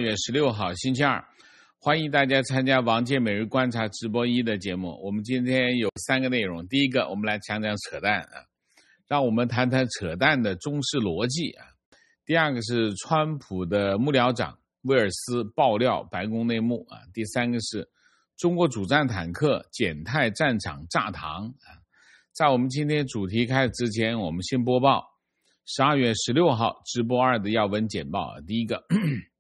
月16号星期二，欢迎大家参加王健每日观察直播1的节目。我们今天有3个内容，第一个我们来讲讲扯淡让我们谈谈扯淡的中式逻辑第二个是川普的幕僚长威尔斯爆料白宫内幕第三个是中国主战坦克检泰战场炸膛在我们今天主题开始之前，我们先播报12月16号直播2的要闻简报第一个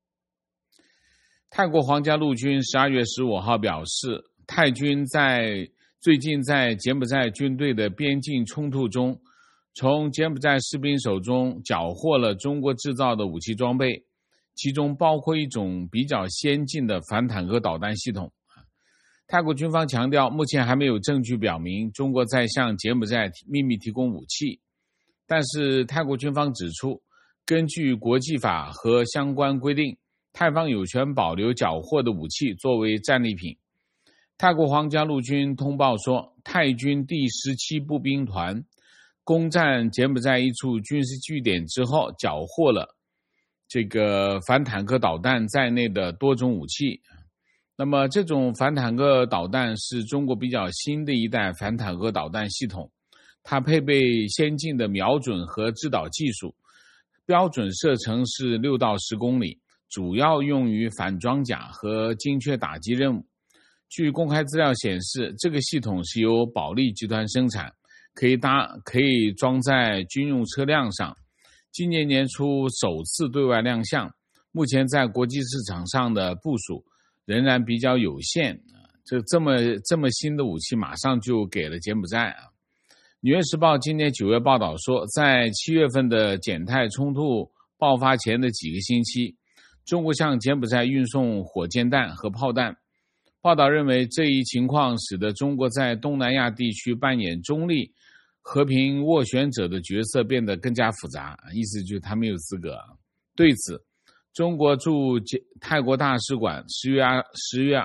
泰国皇家陆军12月15号表示，泰军最近在柬埔寨军队的边境冲突中，从柬埔寨士兵手中缴获了中国制造的武器装备，其中包括一种比较先进的反坦克导弹系统。泰国军方强调，目前还没有证据表明中国在向柬埔寨秘密提供武器，但是泰国军方指出，根据国际法和相关规定，泰方有权保留缴获的武器作为战利品。泰国皇家陆军通报说，泰军第17步兵团攻占柬埔寨一处军事据点之后，缴获了这个反坦克导弹在内的多种武器。那么这种反坦克导弹是中国比较新的一代反坦克导弹系统，它配备先进的瞄准和制导技术，标准射程是6到10公里，主要用于反装甲和精确打击任务。据公开资料显示，这个系统是由保利集团生产，可以装在军用车辆上。今年年初首次对外亮相，目前在国际市场上的部署仍然比较有限。这么新的武器马上就给了柬埔寨纽约时报今年9月报道说，在7月份的柬泰冲突爆发前的几个星期，中国向柬埔寨运送火箭弹和炮弹。报道认为，这一情况使得中国在东南亚地区扮演中立和平斡旋者的角色变得更加复杂，意思就是他没有资格。对此，中国驻泰国大使馆10月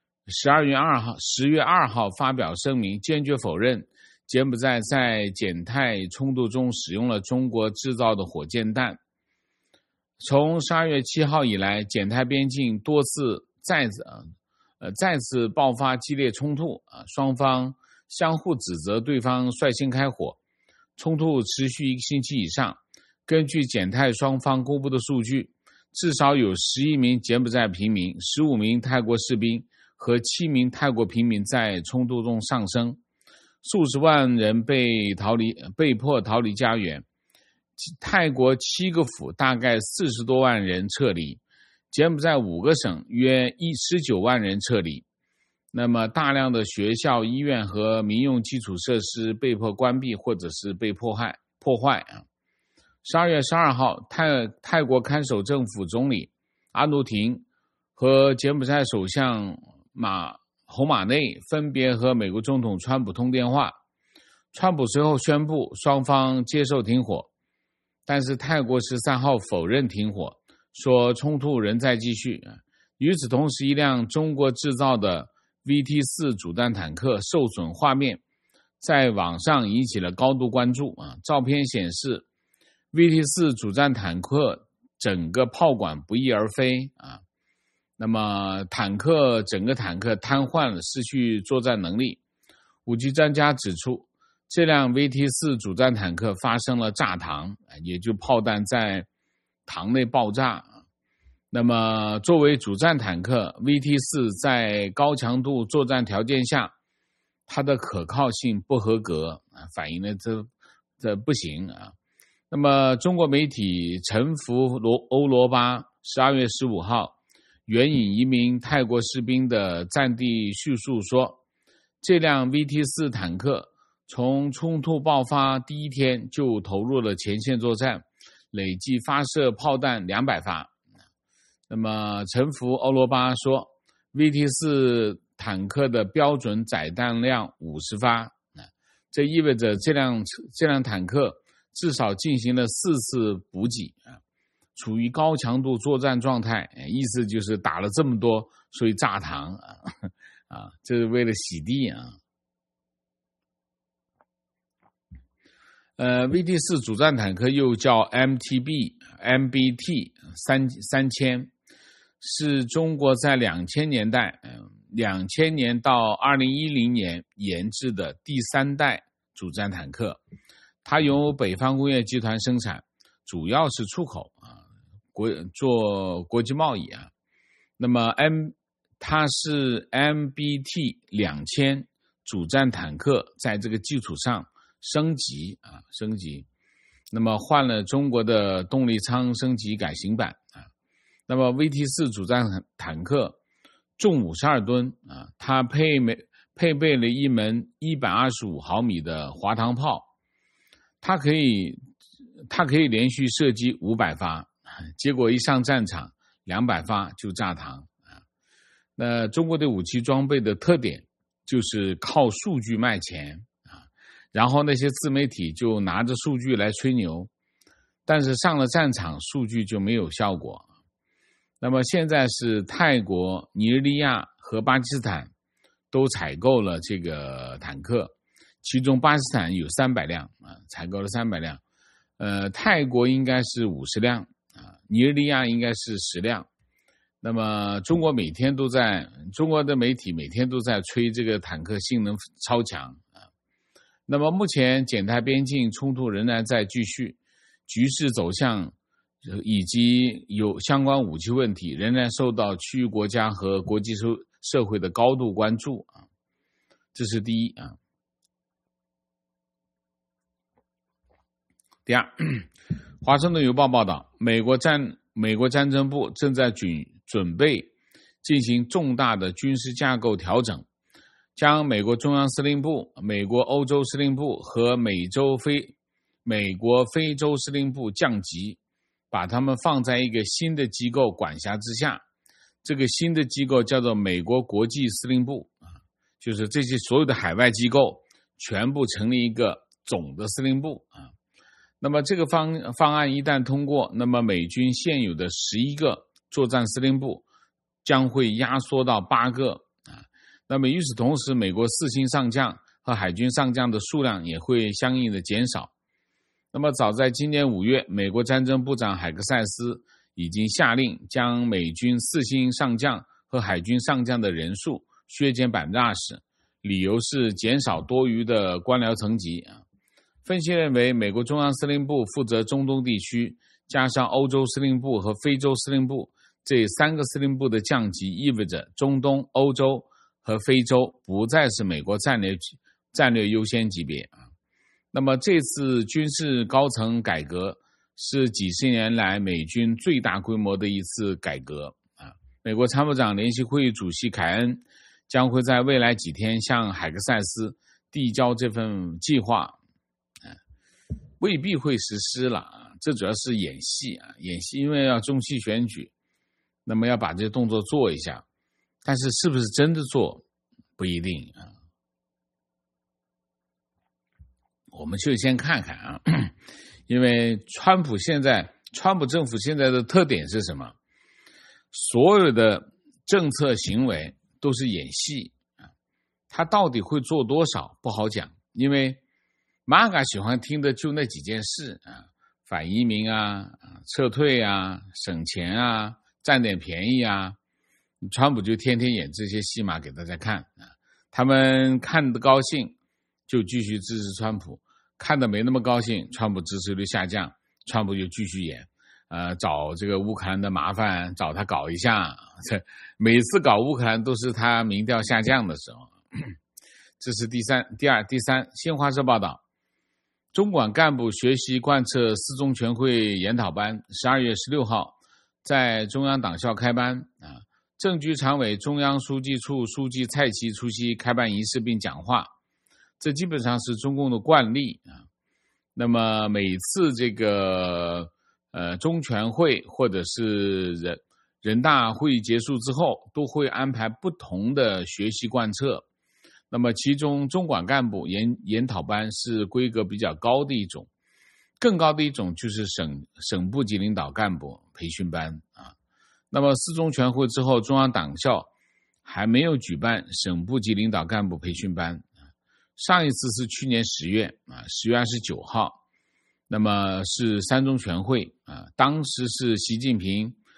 2号发表声明，坚决否认柬埔寨在柬泰冲突中使用了中国制造的火箭弹。从12月7号以来，柬泰边境多次再次爆发激烈冲突双方相互指责对方率先开火，冲突持续1个星期以上。根据柬泰双方公布的数据，至少有11名柬埔寨平民、15名泰国士兵和7名泰国平民在冲突中丧生，数十万人被迫逃离家园。泰国7个府大概40多万人撤离，柬埔寨5个省约19万人撤离。那么大量的学校、医院和民用基础设施被迫关闭或者是被破坏12月12号，泰国看守政府总理阿努廷和柬埔寨首相洪马内分别和美国总统川普通电话。川普随后宣布双方接受停火，但是泰国13号否认停火，说冲突仍在继续。与此同时，一辆中国制造的 VT4 主战坦克受损画面在网上引起了高度关注照片显示 VT4 主战坦克整个炮管不翼而飞那么整个坦克瘫痪了，失去作战能力。武器专家指出，这辆 VT4 主战坦克发生了炸膛，也就炮弹在膛内爆炸。那么作为主战坦克 VT4 在高强度作战条件下，它的可靠性不合格反映了这不行那么中国媒体晨服欧罗巴12月15号援引一名泰国士兵的战地叙述说，这辆 VT4 坦克从冲突爆发第一天就投入了前线作战，累计发射炮弹200发。那么晨服欧罗巴说 VT4 坦克的标准载弹量50发，这意味着这辆坦克至少进行了4次补给处于高强度作战状态，意思就是打了这么多，所以炸膛这是为了洗地VT4 主战坦克又叫 MBT 3000， 是中国在2000年代，2000年到2010年研制的第3代主战坦克，它由北方工业集团生产，主要是出口做国际贸易啊。那么它是 MBT 2000主战坦克在这个基础上升级。那么换了中国的动力舱升级改型版啊。那么 VT4 主战坦克重52吨啊，它配备了一门125毫米的滑膛炮，它可以连续射击500发，结果一上战场200发就炸膛啊。那中国的武器装备的特点就是靠数据卖钱啊，然后那些自媒体就拿着数据来吹牛，但是上了战场数据就没有效果。那么现在是泰国、尼日利亚和巴基斯坦都采购了这个坦克，其中巴基斯坦有300辆啊，采购了300辆。泰国应该是50辆啊，尼日利亚应该是10辆。那么中国的媒体每天都在吹这个坦克性能超强啊。那么目前柬泰边境冲突仍然在继续，局势走向以及有相关武器问题仍然受到区域国家和国际社会的高度关注啊，这是第一啊。第二，华盛顿邮报报道，美国战争部正在准备进行重大的军事架构调整，将美国中央司令部、美国欧洲司令部和美国非洲司令部降级，把他们放在一个新的机构管辖之下。这个新的机构叫做美国国际司令部啊，就是这些所有的海外机构全部成立一个总的司令部啊。那么这个方案一旦通过，那么美军现有的11个作战司令部将会压缩到8个啊。那么与此同时，美国4星上将和海军上将的数量也会相应的减少。那么早在今年5月，美国战争部长海克塞斯已经下令将美军4星上将和海军上将的人数削减 20%， 理由是减少多余的官僚层级啊。分析认为，美国中央司令部负责中东地区，加上欧洲司令部和非洲司令部，这3个司令部的降级意味着中东、欧洲和非洲不再是美国战略优先级别啊。那么这次军事高层改革是几十年来美军最大规模的一次改革啊。美国参谋长联席会议主席凯恩将会在未来几天向海克塞斯递交这份计划，未必会实施了啊，这主要是演戏啊，因为要中期选举，那么要把这些动作做一下，但是是不是真的做不一定啊。我们就先看看啊，因为川普政府现在的特点是什么？所有的政策行为都是演戏啊，他到底会做多少不好讲，因为MAGA喜欢听的就那几件事啊，反移民啊，撤退啊，省钱啊，占点便宜啊，川普就天天演这些戏码给大家看啊。他们看得高兴就继续支持川普，看得没那么高兴，川普支持率下降，川普就继续演，找这个乌克兰的麻烦，找他搞一下。每次搞乌克兰都是他民调下降的时候。这是第三，新华社报道。中管干部学习贯彻四中全会研讨班12月16号在中央党校开班啊，政局常委、中央书记处书记蔡奇出席开办仪式并讲话，这基本上是中共的惯例啊。那么每次这个中全会或者是人大会议结束之后，都会安排不同的学习贯彻。那么其中中管干部研讨班是规格比较高的一种，更高的一种就是省部级领导干部培训班啊。那么四中全会之后，中央党校还没有举办省部级领导干部培训班，上一次是去年10月10月29号，那么是三中全会啊，当时是习近平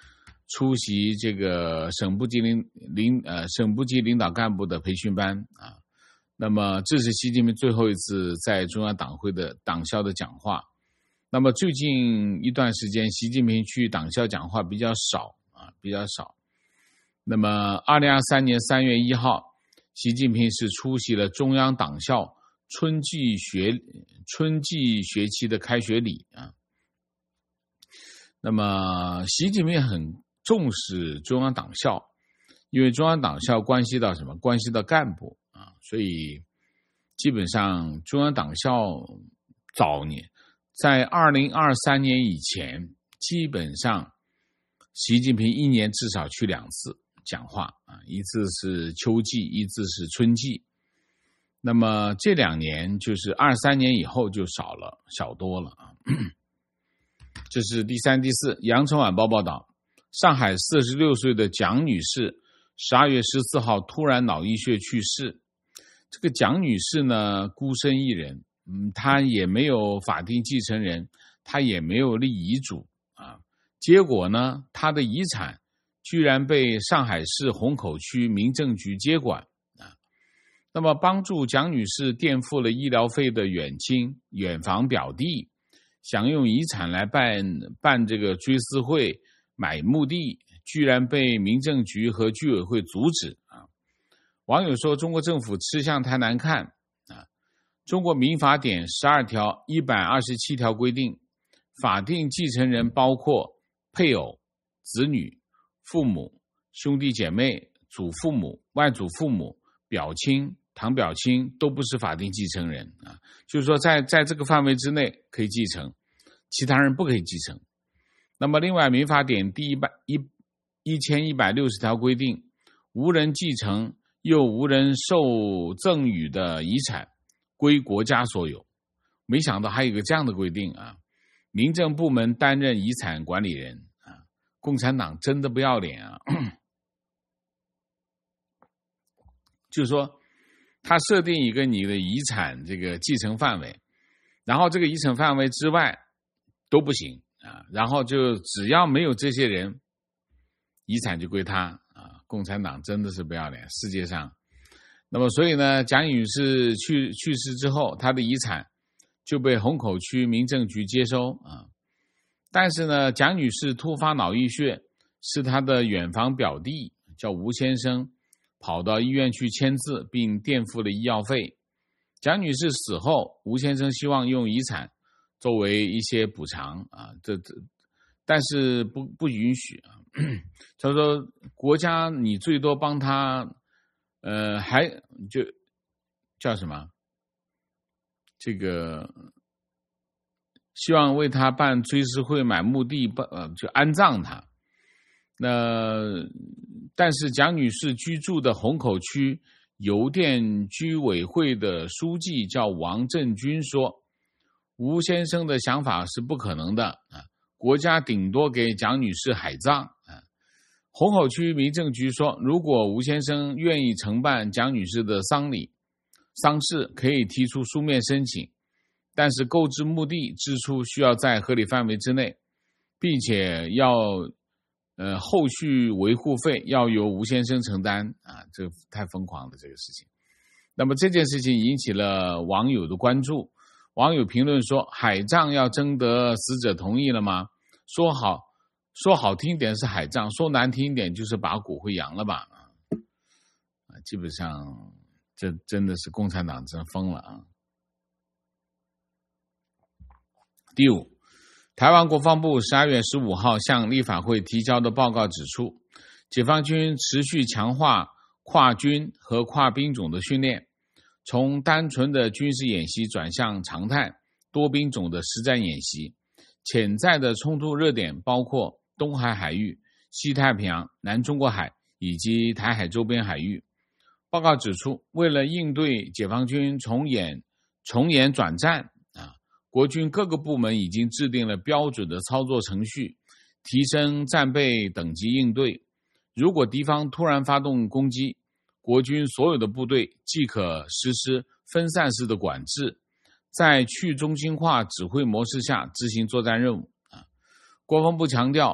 出席这个省部级领导干部的培训班啊。那么这是习近平最后一次在中央党会的党校的讲话。那么最近一段时间，习近平去党校讲话比较少。那么2023年3月1号，习近平是出席了中央党校春季学期的开学礼啊。那么习近平很重视中央党校，因为中央党校关系到什么？关系到干部啊，所以基本上中央党校早年在2023年以前，基本上习近平一年至少去2次讲话啊，一次是秋季，一次是春季。那么这2年就是23年以后就小多了啊。这是第3、第4。羊城晚报报道，上海46岁的蒋女士12月14号突然脑溢血去世。这个蒋女士呢，孤身一人，她也没有法定继承人，她也没有立遗嘱啊。结果呢，她的遗产居然被上海市虹口区民政局接管啊。那么帮助蒋女士垫付了医疗费的远亲、远房表弟，想用遗产来办这个追思会、买墓地，居然被民政局和居委会阻止啊！网友说，中国政府吃相太难看啊！中国民法典12条、127条规定，法定继承人包括配偶、子女、父母、兄弟姐妹、祖父母、外祖父母、表亲、堂表亲都不是法定继承人啊，就是说在这个范围之内可以继承，其他人不可以继承。那么另外民法典第1160条规定，无人继承又无人受赠与的遗产归国家所有。没想到还有一个这样的规定啊！民政部门担任遗产管理人啊，共产党真的不要脸啊！就是说他设定一个你的遗产这个继承范围，然后这个遗产范围之外都不行啊，然后就只要没有这些人，遗产就归他啊！共产党真的是不要脸，世界上。那么所以呢，蒋女士去世之后，她的遗产就被虹口区民政局接收啊。但是呢，蒋女士突发脑溢血，是她的远房表弟叫吴先生跑到医院去签字，并垫付了医药费。蒋女士死后，吴先生希望用遗产作为一些补偿啊，但是不允许啊。他说国家你最多帮他还就叫什么这个希望为他办追思会、买墓地，就安葬他。但是蒋女士居住的虹口区邮电居委会的书记叫王振军说，吴先生的想法是不可能的啊，国家顶多给蒋女士海葬啊。虹口区民政局说，如果吴先生愿意承办蒋女士的丧事，可以提出书面申请，但是购置墓地支出需要在合理范围之内，并且要后续维护费要由吴先生承担啊，这太疯狂了这个事情。那么这件事情引起了网友的关注，网友评论说，海葬要征得死者同意了吗？说好听点是海葬，说难听一点就是把骨灰扬了吧。基本上这真的是共产党真疯了啊。第5，台湾国防部12月15号向立法会提交的报告指出，解放军持续强化跨军和跨兵种的训练，从单纯的军事演习转向常态多兵种的实战演习，潜在的冲突热点包括东海海域、西太平洋、南中国海以及台海周边海域。报告指出，为了应对解放军重演转战国军各个部门已经制定了标准的操作程序，提升战备等级应对。如果敌方突然发动攻击，国军所有的部队即可实施分散式的管制，在去中心化指挥模式下执行作战任务。国防部强调，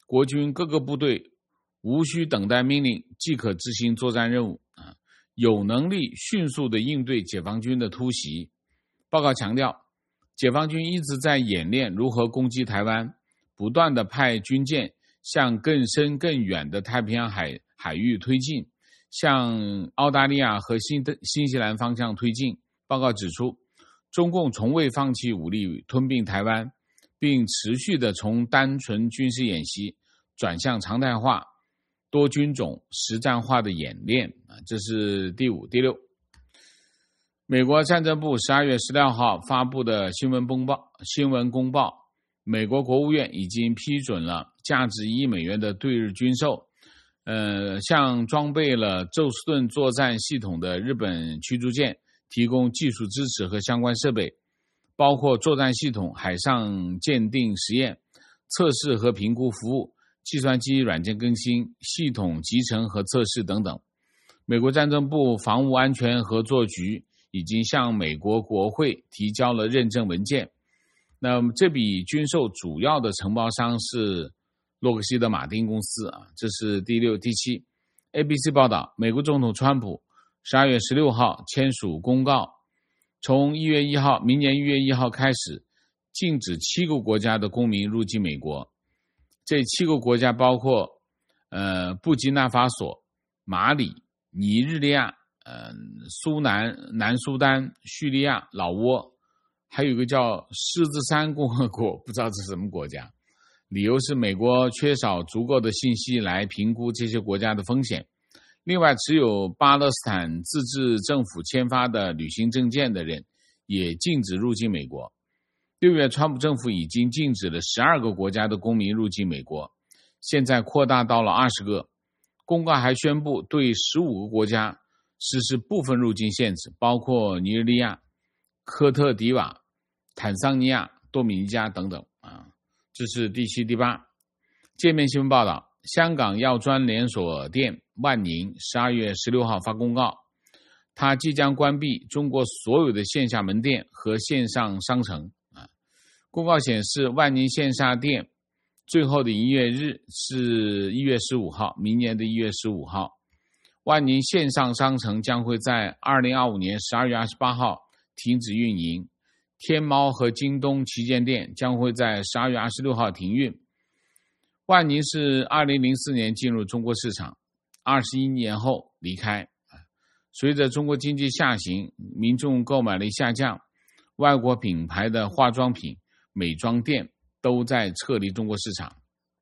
国军各个部队无需等待命令即可执行作战任务，有能力迅速地应对解放军的突袭。报告强调，解放军一直在演练如何攻击台湾，不断地派军舰向更深更远的太平洋海域推进，向澳大利亚和新西兰方向推进。报告指出，中共从未放弃武力吞并台湾，并持续地从单纯军事演习转向常态化、多军种实战化的演练。这是第5、第6。美国战争部12月16号发布的新闻公报，美国国务院已经批准了价值1亿美元的对日军售，向装备了宙斯盾作战系统的日本驱逐舰提供技术支持和相关设备，包括作战系统、海上鉴定实验、测试和评估服务、计算机软件更新、系统集成和测试等等。美国战争部防务安全合作局已经向美国国会提交了认证文件。那么这笔军售主要的承包商是洛克希德马丁公司。这是第6、第7。ABC 报道，美国总统川普12月16号签署公告，从明年1月1号开始，禁止7个国家的公民入境美国。这7个国家包括布基纳法索、马里、尼日利亚、南苏丹、叙利亚、老挝，还有一个叫狮子山共和国，不知道这是什么国家。理由是美国缺少足够的信息来评估这些国家的风险。另外，持有巴勒斯坦自治政府签发的旅行证件的人也禁止入境美国。6月，川普政府已经禁止了12个国家的公民入境美国，现在扩大到了20个。公告还宣布对15个国家实施部分入境限制，包括尼日利亚、科特迪瓦、坦桑尼亚、多米尼加等等。这是第7、第8。界面新闻报道，香港药专连锁店万宁12月16号发公告，它即将关闭中国所有的线下门店和线上商城。公告显示，万宁线下店最后的营业日是1月15号，明年的1月15号。万宁线上商城将会在2025年12月28号停止运营，天猫和京东旗舰店将会在12月26号停运。万宁是2004年进入中国市场，21年后离开。随着中国经济下行，民众购买力下降，外国品牌的化妆品、美妆店都在撤离中国市场。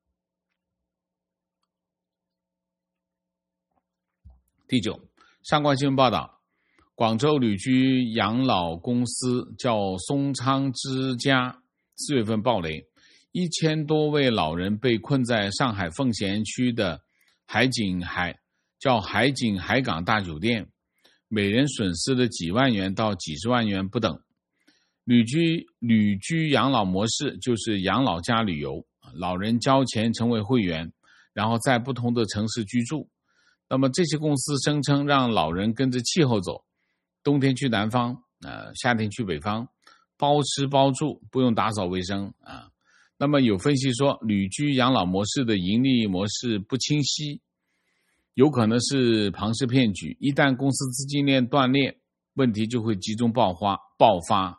第9，上官新闻报道，广州旅居养老公司叫松昌之家4月份爆雷，1000多位老人被困在上海奉贤区的海景海港大酒店，每人损失了几万元到几十万元不等。旅居养老模式就是养老加旅游，老人交钱成为会员，然后在不同的城市居住。那么这些公司声称让老人跟着气候走，冬天去南方，夏天去北方，包吃包住，不用打扫卫生。那么有分析说，旅居养老模式的盈利模式不清晰，有可能是庞氏骗局。一旦公司资金链断裂，问题就会集中爆发。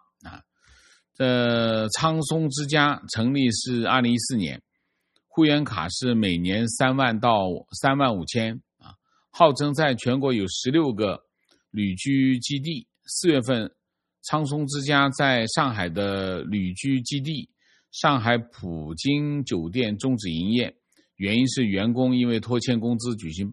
昌松之家成立是2014年，会员卡是每年3万到3万5千，号称在全国有16个旅居基地。4月份，昌松之家在上海的旅居基地上海普京酒店终止营业，原因是员工因为拖欠工资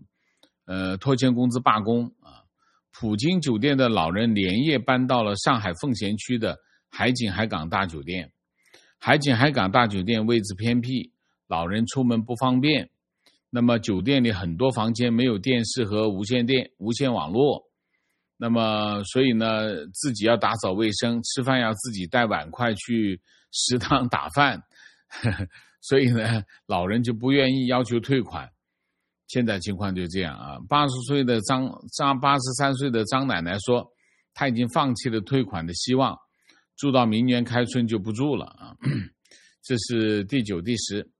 罢工。普京酒店的老人连夜搬到了上海奉贤区的海景海港大酒店。海景海港大酒店位置偏僻，老人出门不方便。那么酒店里很多房间没有电视和无线网络，那么所以呢，自己要打扫卫生，吃饭要自己带碗筷去食堂打饭，所以呢，老人就不愿意要求退款。现在情况就这样啊。83岁的张奶奶说，她已经放弃了退款的希望，住到明年开春就不住了啊。这是第9、第10。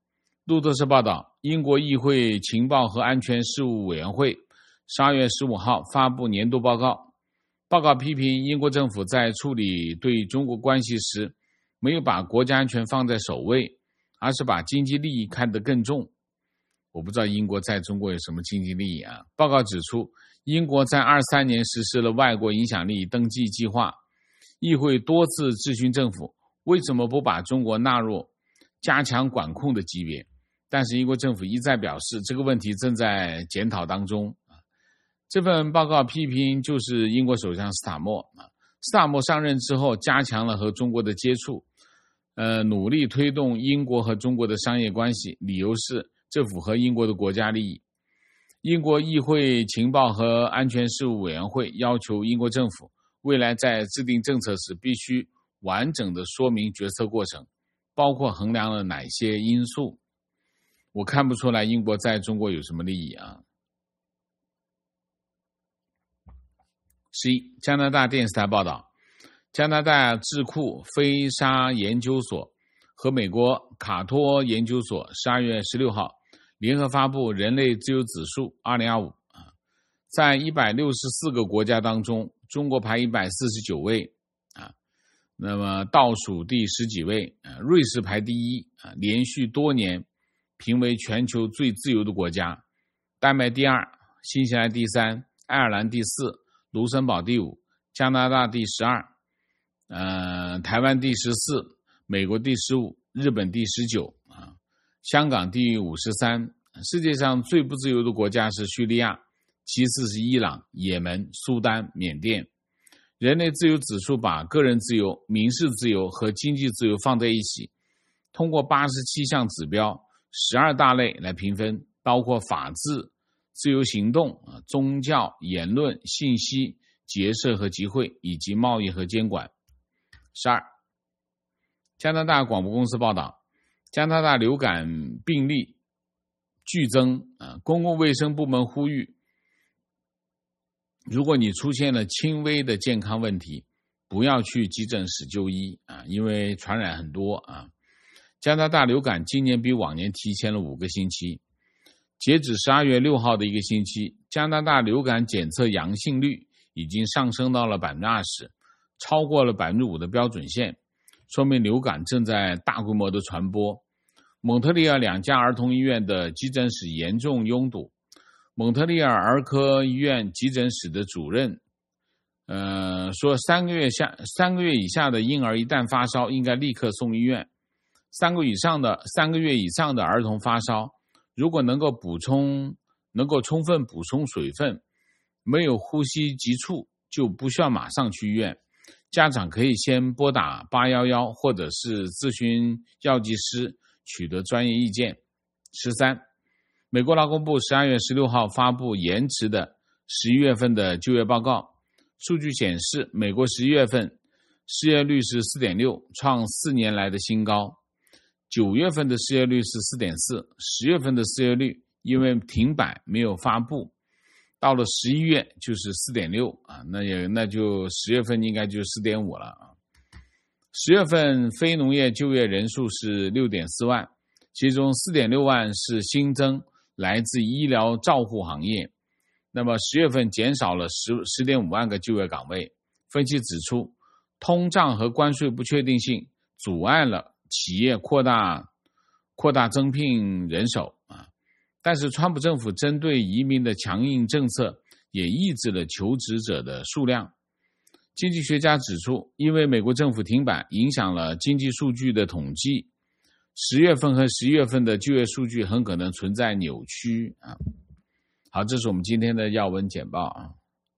路透社报道，英国议会情报和安全事务委员会12月15号发布年度报告，报告批评英国政府在处理对中国关系时，没有把国家安全放在首位，而是把经济利益看得更重。我不知道英国在中国有什么经济利益啊。报告指出，英国在23年实施了外国影响力登记计划，议会多次质询政府为什么不把中国纳入加强管控的级别，但是英国政府一再表示这个问题正在检讨当中。这份报告批评就是英国首相斯塔默，斯塔默上任之后加强了和中国的接触，努力推动英国和中国的商业关系，理由是这符合英国的国家利益。英国议会情报和安全事务委员会要求英国政府未来在制定政策时必须完整的说明决策过程，包括衡量了哪些因素。我看不出来英国在中国有什么利益啊。11. 加拿大电视台报道，加拿大智库飞沙研究所和美国卡托研究所12月16号联合发布人类自由指数2025，在164个国家当中，中国排149位，那么倒数第10几位，瑞士排第一，连续多年评为全球最自由的国家，丹麦第二，新西兰第三，爱尔兰第四，卢森堡第5，加拿大第12，台湾第14，美国第15，日本第19，香港第53。世界上最不自由的国家是叙利亚，其次是伊朗、也门、苏丹、缅甸。人类自由指数把个人自由、民事自由和经济自由放在一起，通过87项指标、12大类来评分，包括法治、自由行动、宗教、言论、信息、结社和集会，以及贸易和监管。12. 加拿大广播公司报道，加拿大流感病例剧增，公共卫生部门呼吁，如果你出现了轻微的健康问题，不要去急诊室就医，因为传染很多。加拿大流感今年比往年提前了5个星期，截止12月6号的一个星期，加拿大流感检测阳性率已经上升到了 20%， 超过了 5% 的标准线，说明流感正在大规模的传播。蒙特利尔2家儿童医院的急诊室严重拥堵，蒙特利尔儿科医院急诊室的主任说3个月以下的婴儿一旦发烧应该立刻送医院，3个月以上的儿童发烧，如果能够充分补充水分，没有呼吸急促，就不需要马上去医院，家长可以先拨打811或者是咨询药剂师取得专业意见。13. 美国劳工部12月16号发布延迟的11月份的就业报告，数据显示美国11月份失业率是 4.6， 创4年来的新高。9月份的失业率是 4.4， 10月份的失业率因为停摆没有发布，到了11月就是 4.6， 那就10月份应该就 4.5 了。10月份非农业就业人数是 6.4 万，其中 4.6 万是新增来自医疗照护行业，那么10月份减少了 10.5 万个就业岗位。分析指出，通胀和关税不确定性阻碍了企业扩大增聘人手，但是川普政府针对移民的强硬政策也抑制了求职者的数量。经济学家指出，因为美国政府停摆影响了经济数据的统计，10月份和11月份的就业数据很可能存在扭曲。好，这是我们今天的要闻简报。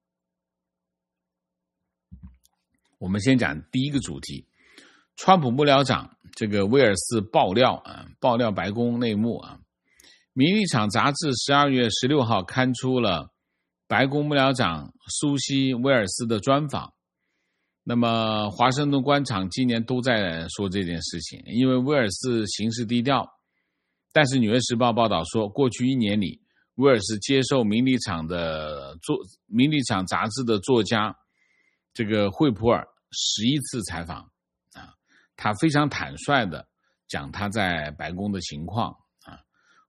我们先讲第一个主题，川普幕僚长这个威尔斯爆料白宫内幕。民意场杂志12月16号刊出了白宫幕僚长苏西·威尔斯的专访。那么华盛顿官场今年都在说这件事情，因为威尔斯行事低调，但是纽约时报报道说，过去1年里，威尔斯接受民理场杂志的作家这个惠普尔11次采访，他非常坦率的讲他在白宫的情况。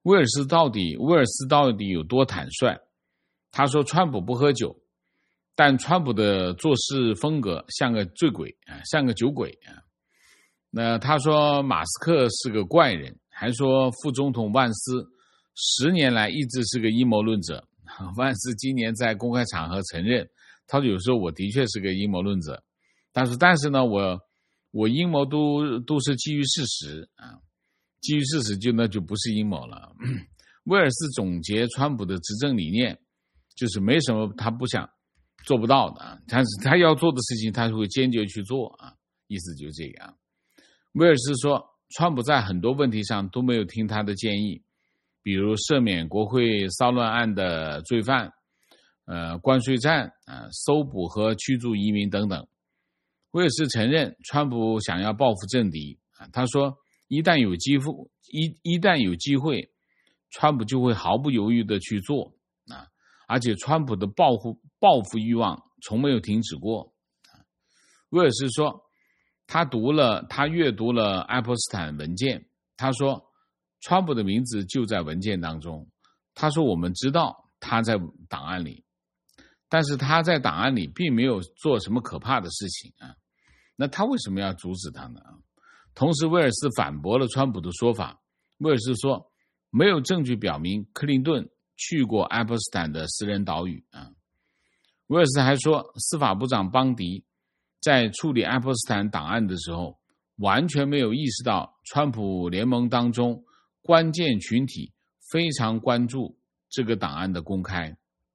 威尔斯到底有多坦率？他说川普不喝酒，但川普的做事风格像个醉鬼啊，像个酒鬼啊。那他说马斯克是个怪人，还说副总统万斯10年来一直是个阴谋论者。万斯今年在公开场合承认，他说有时候我的确是个阴谋论者，但是呢，我阴谋都是基于事实啊，基于事实就不是阴谋了。威尔斯总结川普的执政理念，就是没什么他不想做不到的，但是他要做的事情他会坚决去做啊，意思就是这个啊。威尔斯说，川普在很多问题上都没有听他的建议，比如赦免国会骚乱案的罪犯，关税战，搜捕和驱逐移民等等。威尔斯承认川普想要报复政敌，他说一旦有机会，川普就会毫不犹豫地去做啊，而且川普的报复欲望从没有停止过。威尔斯说他阅读了爱泼斯坦文件，他说川普的名字就在文件当中，他说我们知道他在档案里，但是他在档案里并没有做什么可怕的事情啊，那他为什么要阻止他呢？同时威尔斯反驳了川普的说法，威尔斯说没有证据表明克林顿去过爱泼斯坦的私人岛屿啊。威尔斯还说司法部长邦迪在处理爱泼斯坦档案的时候完全没有意识到川普联盟当中关键群体非常关注这个档案的公开。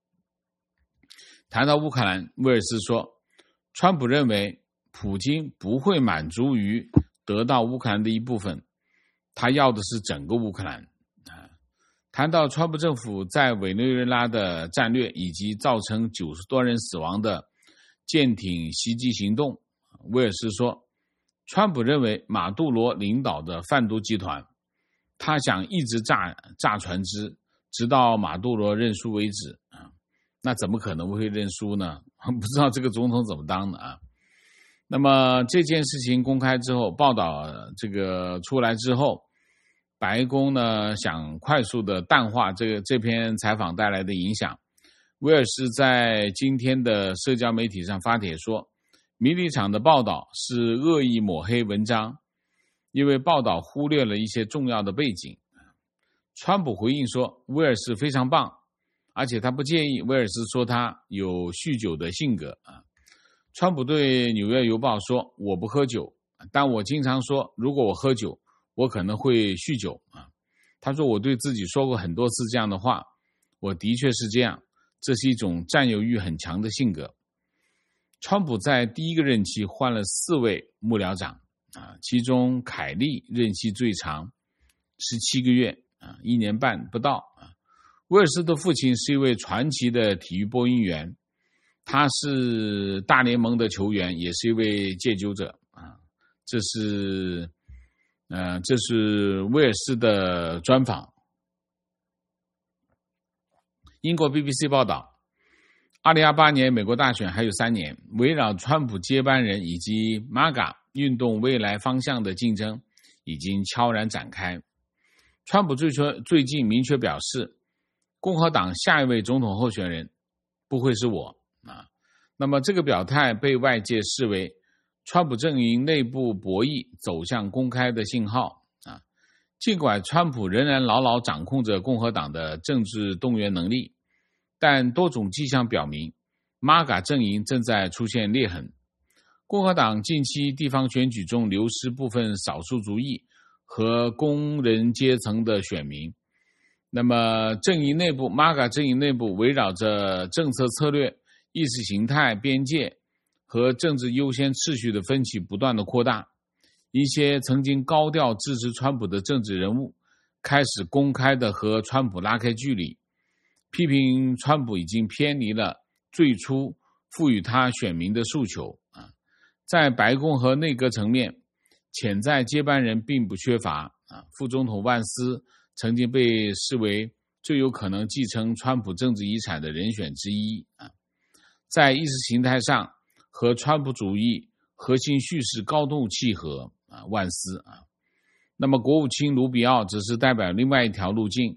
谈到乌克兰，威尔斯说川普认为普京不会满足于得到乌克兰的一部分，他要的是整个乌克兰。谈到川普政府在委内瑞拉的战略以及造成90多人死亡的舰艇袭击行动，威尔斯说川普认为马杜罗领导的贩毒集团，他想一直炸船只，直到马杜罗认输为止啊。那怎么可能会认输呢？不知道这个总统怎么当的啊。那么这件事情公开之后，报道这个出来之后，白宫呢想快速的淡化这篇采访带来的影响。威尔斯在今天的社交媒体上发帖说，迷离场的报道是恶意抹黑文章，因为报道忽略了一些重要的背景。川普回应说威尔斯非常棒，而且他不介意威尔斯说他有酗酒的性格啊。川普对纽约邮报说，我不喝酒，但我经常说如果我喝酒我可能会酗酒啊。他说我对自己说过很多次这样的话，我的确是这样，这是一种占有欲很强的性格。川普在第一个任期换了4位幕僚长啊，其中凯利任期最长17个月啊，1年半不到啊。威尔斯的父亲是一位传奇的体育播音员，他是大联盟的球员，也是一位戒酒者啊。这是威尔斯的专访。英国 BBC 报道，2028年美国大选还有3年，围绕川普接班人以及 MAGA 运动未来方向的竞争已经悄然展开。川普最近明确表示，共和党下一位总统候选人不会是我啊。那么这个表态被外界视为川普阵营内部博弈走向公开的信号啊。尽管川普仍然牢牢掌控着共和党的政治动员能力，但多种迹象表明 MAGA 阵营正在出现裂痕。共和党近期地方选举中流失部分少数族裔和工人阶层的选民。那么MAGA 阵营内部围绕着政策策略、意识形态边界和政治优先次序的分歧不断的扩大。一些曾经高调支持川普的政治人物开始公开的和川普拉开距离，批评川普已经偏离了最初赋予他选民的诉求啊。在白宫和内阁层面，潜在接班人并不缺乏啊。副总统万斯曾经被视为最有可能继承川普政治遗产的人选之一啊。在意识形态上和川普主义核心叙事高度契合啊，万斯啊。那么国务卿卢比奥只是代表另外一条路径，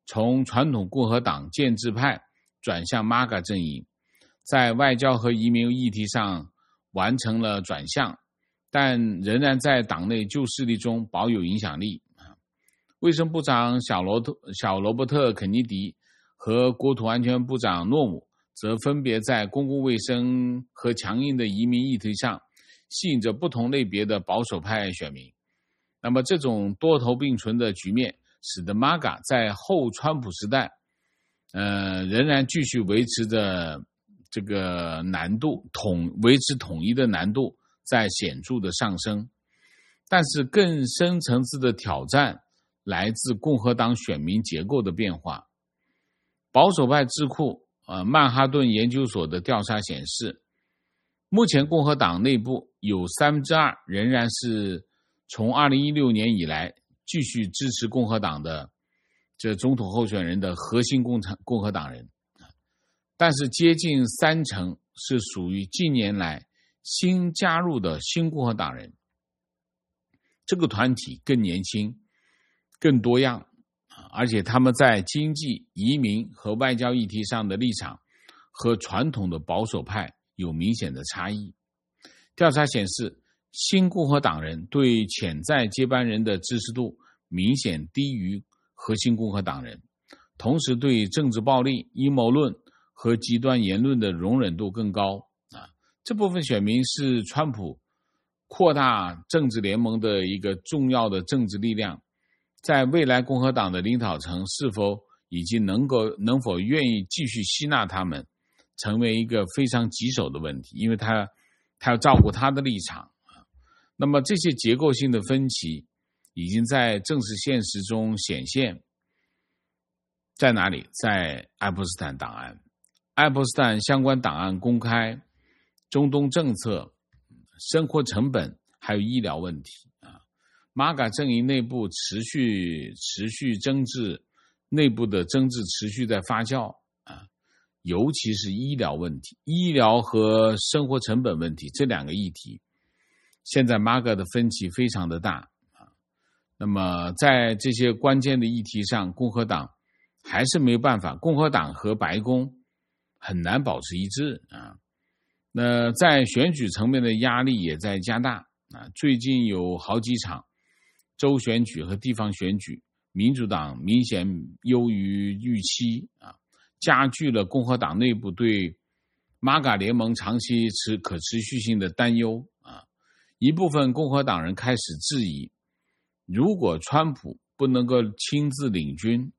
从传统共和党建制派转向 MAGA 阵营，在外交和移民议题上完成了转向，但仍然在党内旧势力中保有影响力。卫生部长小罗伯特·肯尼迪和国土安全部长诺姆则分别在公共卫生和强硬的移民议题上吸引着不同类别的保守派选民。那么这种多头并存的局面使得 MAGA 在后川普时代仍然继续维持着这个难度，维持统一的难度在显著的上升。但是更深层次的挑战来自共和党选民结构的变化。保守派智库曼哈顿研究所的调查显示，目前共和党内部有2%仍然是从2016年以来继续支持共和党的这总统候选人的核心共和党人，但是接近30%是属于近年来新加入的新共和党人。这个团体更年轻、更多样，而且他们在经济、移民和外交议题上的立场和传统的保守派有明显的差异。调查显示，新共和党人对潜在接班人的支持度明显低于核心共和党人，同时对政治暴力、阴谋论和极端言论的容忍度更高。这部分选民是川普扩大政治联盟的一个重要的政治力量，在未来共和党的领导层是否以及能否愿意继续吸纳他们，成为一个非常棘手的问题，因为他要照顾他的立场。那么这些结构性的分歧已经在政治现实中显现，在哪里？在爱泼斯坦档案。爱泼斯坦相关档案公开，中东政策、生活成本还有医疗问题。MAGA 阵营内部持续争执，内部的争执持续在发酵尤其是医疗问题，医疗和生活成本问题这两个议题，现在 MAGA 的分歧非常的大那么在这些关键的议题上，共和党还是没有办法，共和党和白宫很难保持一致那在选举层面的压力也在加大最近有好几场州选举和地方选举，民主党明显优于预期加剧了共和党内部对 MAGA 联盟长期可持续性的担忧一部分共和党人开始质疑，如果川普不能够亲自领军，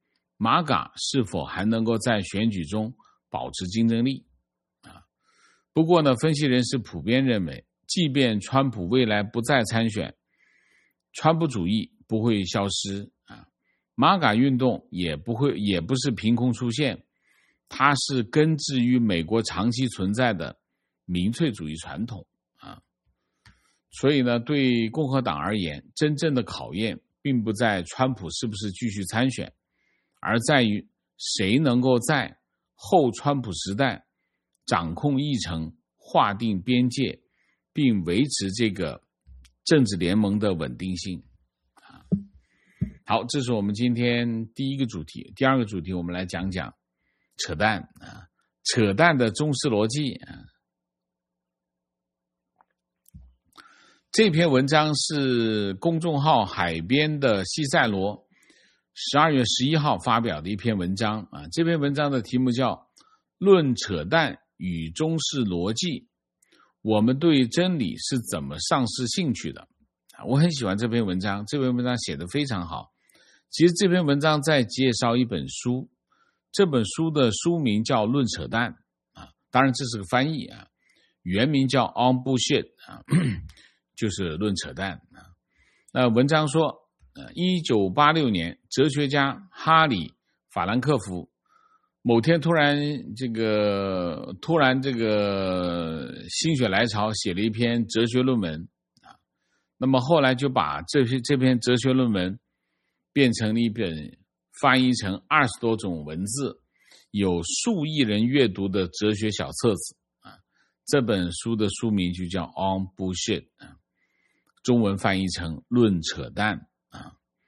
MAGA 是否还能够在选举中保持竞争力不过呢，分析人士普遍认为，即便川普未来不再参选，川普主义不会消失MAGA 运动也不是凭空出现，它是根植于美国长期存在的民粹主义传统所以呢，对共和党而言，真正的考验并不在川普是不是继续参选，而在于谁能够在后川普时代掌控议程、划定边界，并维持这个政治联盟的稳定性好，这是我们今天第一个主题。第二个主题我们来讲讲扯淡扯淡的中式逻辑这篇文章是公众号海边的西塞罗12月11号发表的一篇文章这篇文章的题目叫论扯淡与中式逻辑，我们对真理是怎么丧失兴趣的我很喜欢这篇文章，这篇文章写得非常好。其实这篇文章在介绍一本书，这本书的书名叫论扯淡当然这是个翻译原名叫 On Bullshit 就是论扯淡文章说1986年哲学家哈里法兰克福某天突然心血来潮写了一篇哲学论文那么后来就把这篇哲学论文变成了一本翻译成20多种文字，有数亿人阅读的哲学小册子这本书的书名就叫 On Bullshit 中文翻译成论扯淡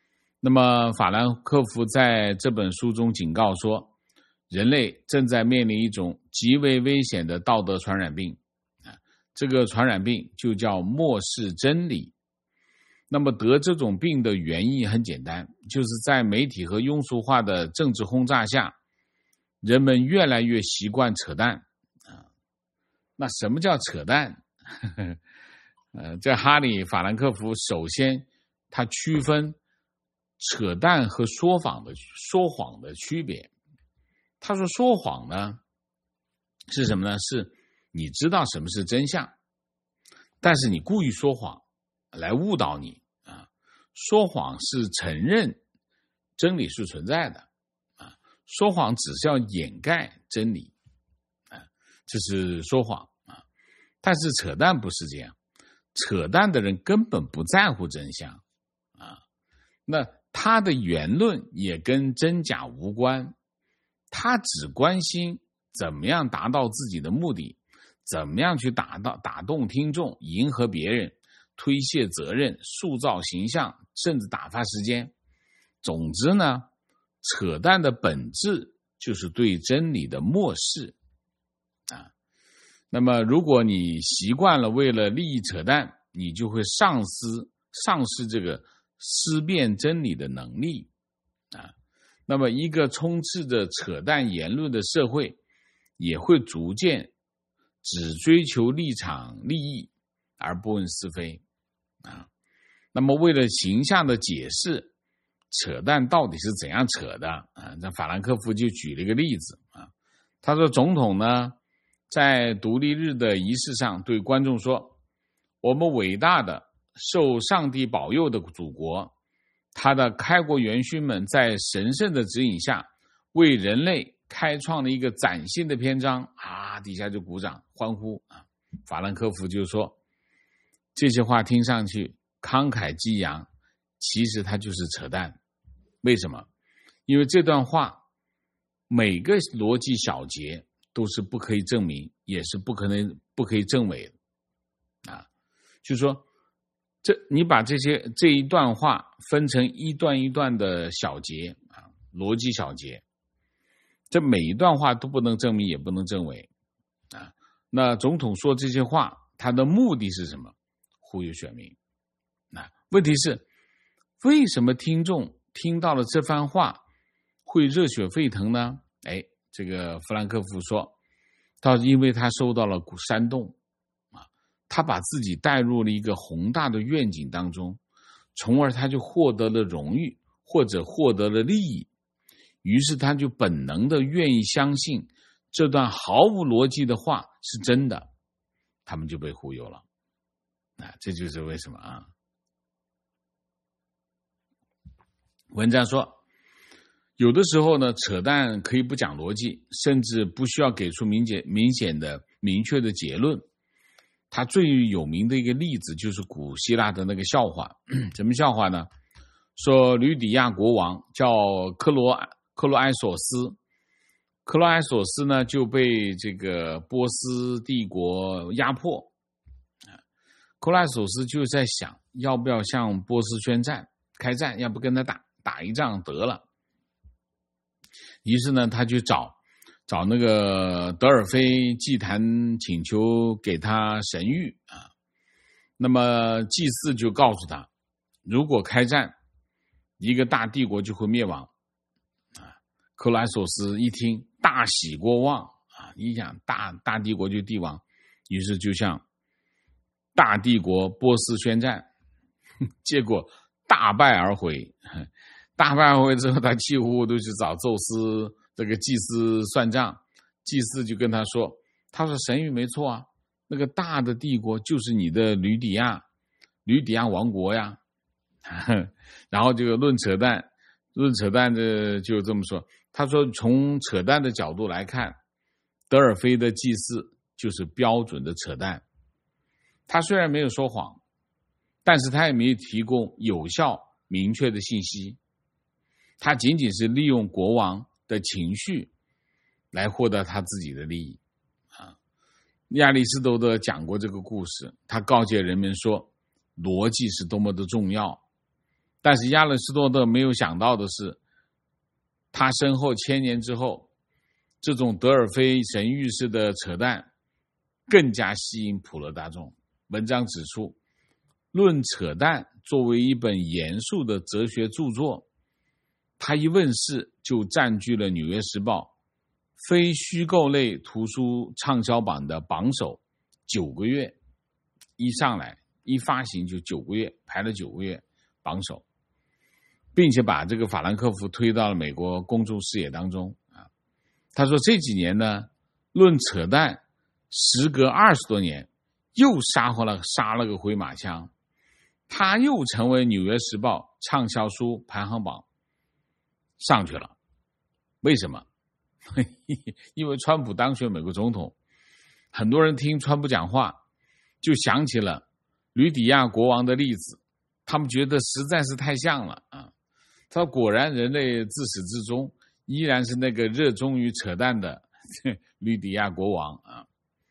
那么法兰克福在这本书中警告说，人类正在面临一种极为危险的道德传染病，这个传染病就叫漠视真理。那么得这种病的原因很简单，就是在媒体和庸俗化的政治轰炸下，人们越来越习惯扯淡。那什么叫扯淡？这哈里·法兰克福首先他区分扯淡和说谎的区别。他说说谎呢是什么呢？是你知道什么是真相，但是你故意说谎来误导你啊。说谎是承认真理是存在的啊，说谎只是要掩盖真理啊，这是说谎啊。但是扯淡不是这样，扯淡的人根本不在乎真相啊，那他的言论也跟真假无关，他只关心怎么样达到自己的目的，怎么样去打动听众，迎合别人，推卸责任，塑造形象，甚至打发时间。总之呢，扯淡的本质就是对真理的漠视啊。那么如果你习惯了为了利益扯淡，你就会丧失这个思辨真理的能力啊。那么一个充斥着扯淡言论的社会，也会逐渐只追求立场利益而不问是非啊。那么为了形象的解释扯淡到底是怎样扯的啊，那法兰克福就举了一个例子啊。他说总统呢在独立日的仪式上对观众说，我们伟大的受上帝保佑的祖国，他的开国元勋们在神圣的指引下为人类开创了一个崭新的篇章啊，底下就鼓掌欢呼啊。法兰克福就说，这些话听上去慷慨激昂，其实它就是扯淡。为什么？因为这段话每个逻辑小节都是不可以证明，也是不可以证伪的啊。就是说你把这一段话分成一段一段的小节啊，逻辑小节，这每一段话都不能证明也不能证伪啊。那总统说这些话他的目的是什么？忽悠选民。那问题是为什么听众听到了这番话会热血沸腾呢？这个弗兰克福说，因为他受到了煽动啊，他把自己带入了一个宏大的愿景当中，从而他就获得了荣誉或者获得了利益，于是他就本能的愿意相信这段毫无逻辑的话是真的，他们就被忽悠了啊，这就是为什么啊。文章说，有的时候呢，扯淡可以不讲逻辑，甚至不需要给出明显的明确的结论。他最有名的一个例子就是古希腊的那个笑话。什么笑话呢？说吕底亚国王叫克罗埃索斯，克罗埃索斯呢就被这个波斯帝国压迫。克罗埃索斯就在想，要不要向波斯开战，要不跟他打一仗得了。于是呢，他就找那个德尔菲祭坛，请求给他神谕啊。那么祭司就告诉他，如果开战，一个大帝国就会灭亡啊。克罗埃索斯一听，大喜过望啊！你想大帝国就帝王，于是就向大帝国波斯宣战，结果大败而回。大败而回之后，他气呼呼都去找宙斯这个祭司算账。祭司就跟他说，神谕没错啊，那个大的帝国就是你的吕底亚王国呀。然后这个论扯淡的就这么说，他说从扯淡的角度来看，德尔菲的祭司就是标准的扯淡。他虽然没有说谎，但是他也没有提供有效明确的信息，他仅仅是利用国王的情绪来获得他自己的利益啊。亚里士多德讲过这个故事，他告诫人们说，逻辑是多么的重要， 但是亚里士多德没有想到的是，他身后1000年之后，这种德尔菲神谕式的扯淡更加吸引普罗大众。文章指出，论扯淡作为一本严肃的哲学著作，它一问世就占据了《纽约时报》非虚构类图书畅销榜的榜首9个月，一上来一发行就9个月，排了9个月榜首，并且把这个法兰克福推到了美国公众视野当中啊。他说这几年呢，论扯淡时隔20多年又杀了个回马枪，他又成为《纽约时报》畅销书排行榜上去了。为什么？因为川普当选美国总统，很多人听川普讲话就想起了吕底亚国王的例子，他们觉得实在是太像了啊。他说果然人类自始至终依然是那个热衷于扯淡的吕底亚国王啊。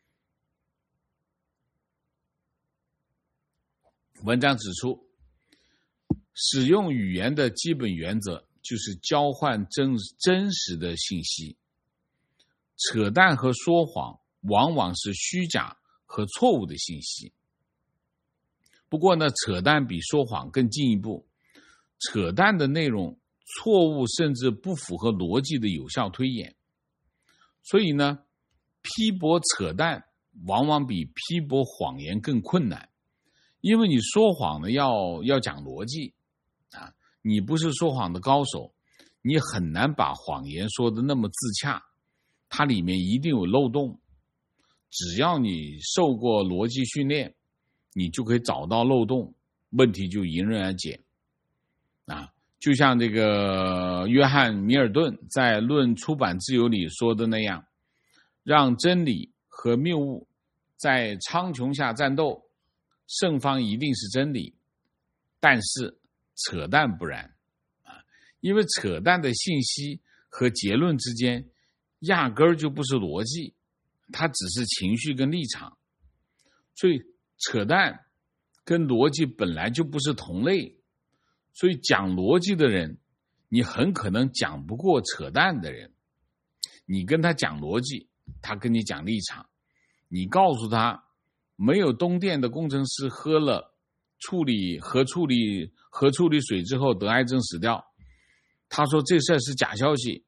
文章指出，使用语言的基本原则就是交换真实的信息。扯淡和说谎往往是虚假和错误的信息。不过呢，扯淡比说谎更进一步，扯淡的内容错误甚至不符合逻辑的有效推演。所以呢，批驳扯淡往往比批驳谎言更困难。因为你说谎呢要讲逻辑啊，你不是说谎的高手，你很难把谎言说的那么自洽，它里面一定有漏洞。只要你受过逻辑训练，你就可以找到漏洞，问题就迎刃而解啊。就像这个约翰·米尔顿在《论出版自由》里说的那样，让真理和谬误在苍穹下战斗，胜方一定是真理，但是扯淡不然啊，因为扯淡的信息和结论之间压根儿就不是逻辑，它只是情绪跟立场。所以扯淡跟逻辑本来就不是同类，所以讲逻辑的人你很可能讲不过扯淡的人。你跟他讲逻辑，他跟你讲立场。你告诉他没有东电的工程师喝了核处理水之后得癌症死掉，他说这事是假消息，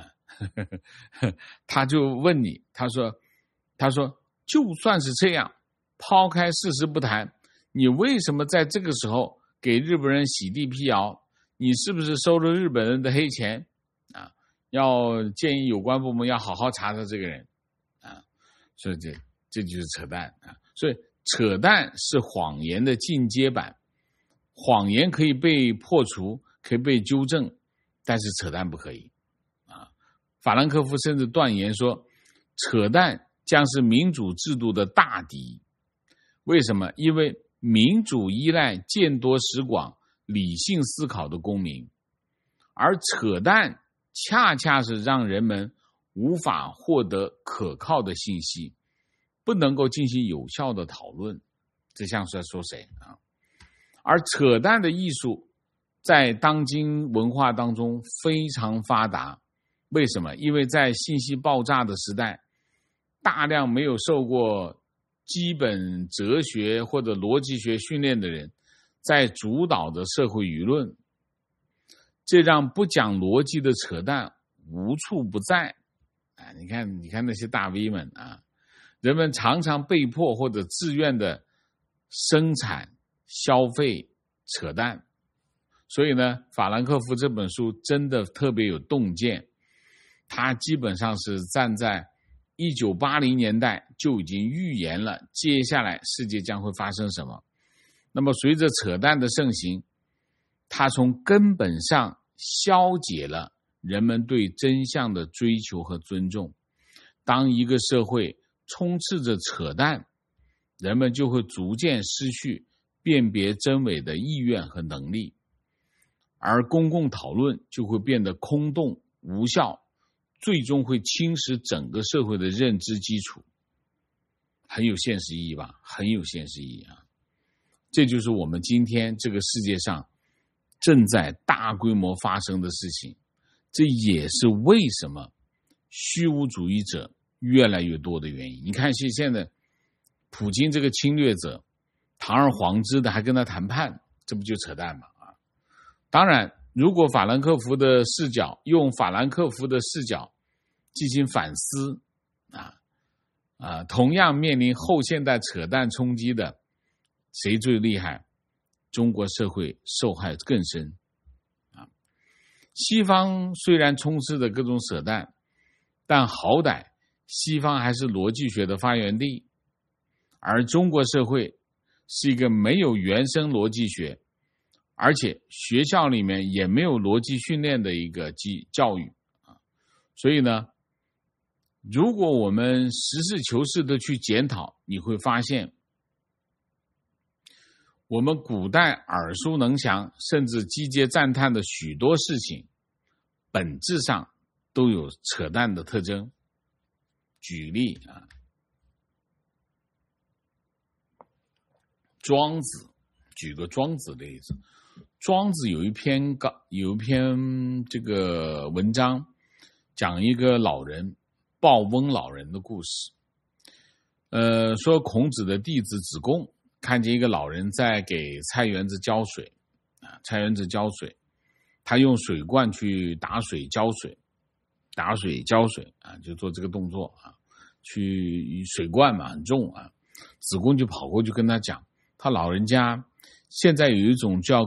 他就问你，他说就算是这样，抛开事实不谈，你为什么在这个时候给日本人洗地辟谣？你是不是收了日本人的黑钱啊？要建议有关部门要好好查查这个人啊。所以这就是扯淡啊。所以扯淡是谎言的进阶版，谎言可以被破除，可以被纠正，但是扯淡不可以啊。法兰克福甚至断言说，扯淡将是民主制度的大敌。为什么？因为民主依赖见多识广、理性思考的公民，而扯淡恰恰是让人们无法获得可靠的信息，不能够进行有效的讨论。这像是在说谁啊？而扯淡的艺术在当今文化当中非常发达。为什么？因为在信息爆炸的时代，大量没有受过基本哲学或者逻辑学训练的人在主导着社会舆论，这让不讲逻辑的扯淡无处不在啊！你看那些大 V 们啊，人们常常被迫或者自愿的生产消费扯淡。所以呢，法兰克福这本书真的特别有洞见，他基本上是站在1980年代就已经预言了接下来世界将会发生什么。那么随着扯淡的盛行，它从根本上消解了人们对真相的追求和尊重。当一个社会充斥着扯淡，人们就会逐渐失去辨别真伪的意愿和能力，而公共讨论就会变得空洞无效，最终会侵蚀整个社会的认知基础。很有现实意义吧？很有现实意义啊！这就是我们今天这个世界上正在大规模发生的事情。这也是为什么虚无主义者越来越多的原因。你看现在普京这个侵略者堂而皇之的还跟他谈判，这不就扯淡吗？当然，如果用法兰克福的视角进行反思同样面临后现代扯淡冲击的，谁最厉害？中国社会受害更深。西方虽然充斥着各种扯淡，但好歹西方还是逻辑学的发源地，而中国社会是一个没有原生逻辑学，而且学校里面也没有逻辑训练的一个教育。所以呢，如果我们实事求是的去检讨，你会发现我们古代耳熟能详甚至击节赞叹的许多事情，本质上都有扯淡的特征。举例庄子，举个庄子的例子。庄子有一篇这个文章，讲一个老人鲍翁老人的故事。说孔子的弟子子贡看见一个老人在给菜园子浇水，他用水罐去打水浇水就做这个动作去水罐嘛很重子贡就跑过去跟他讲，他老人家现在有一种较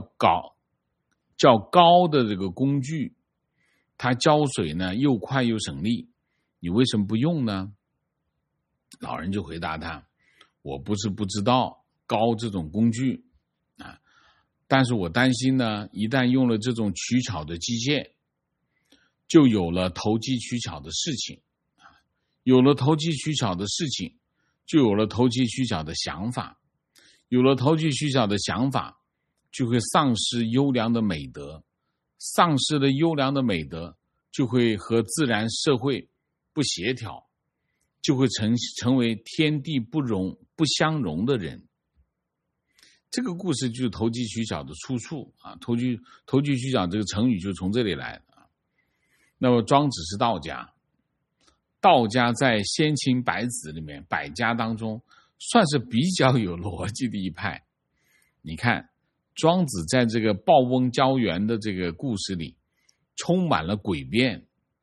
高的这个工具，他浇水呢又快又省力，你为什么不用呢？老人就回答他，我不是不知道高这种工具但是我担心呢，一旦用了这种取巧的机械，就有了投机取巧的事情，有了投机取巧的事情，就有了投机取巧的想法，有了投机取巧的想法，就会丧失优良的美德，丧失了优良的美德，就会和自然社会不协调，就会成为天地不相容的人。这个故事就是投机取巧的出处投机取巧这个成语就从这里来的那么庄子是道家在先秦百子里面百家当中算是比较有逻辑的一派。你看庄子在这个鲍翁浇园的这个故事里充满了诡辩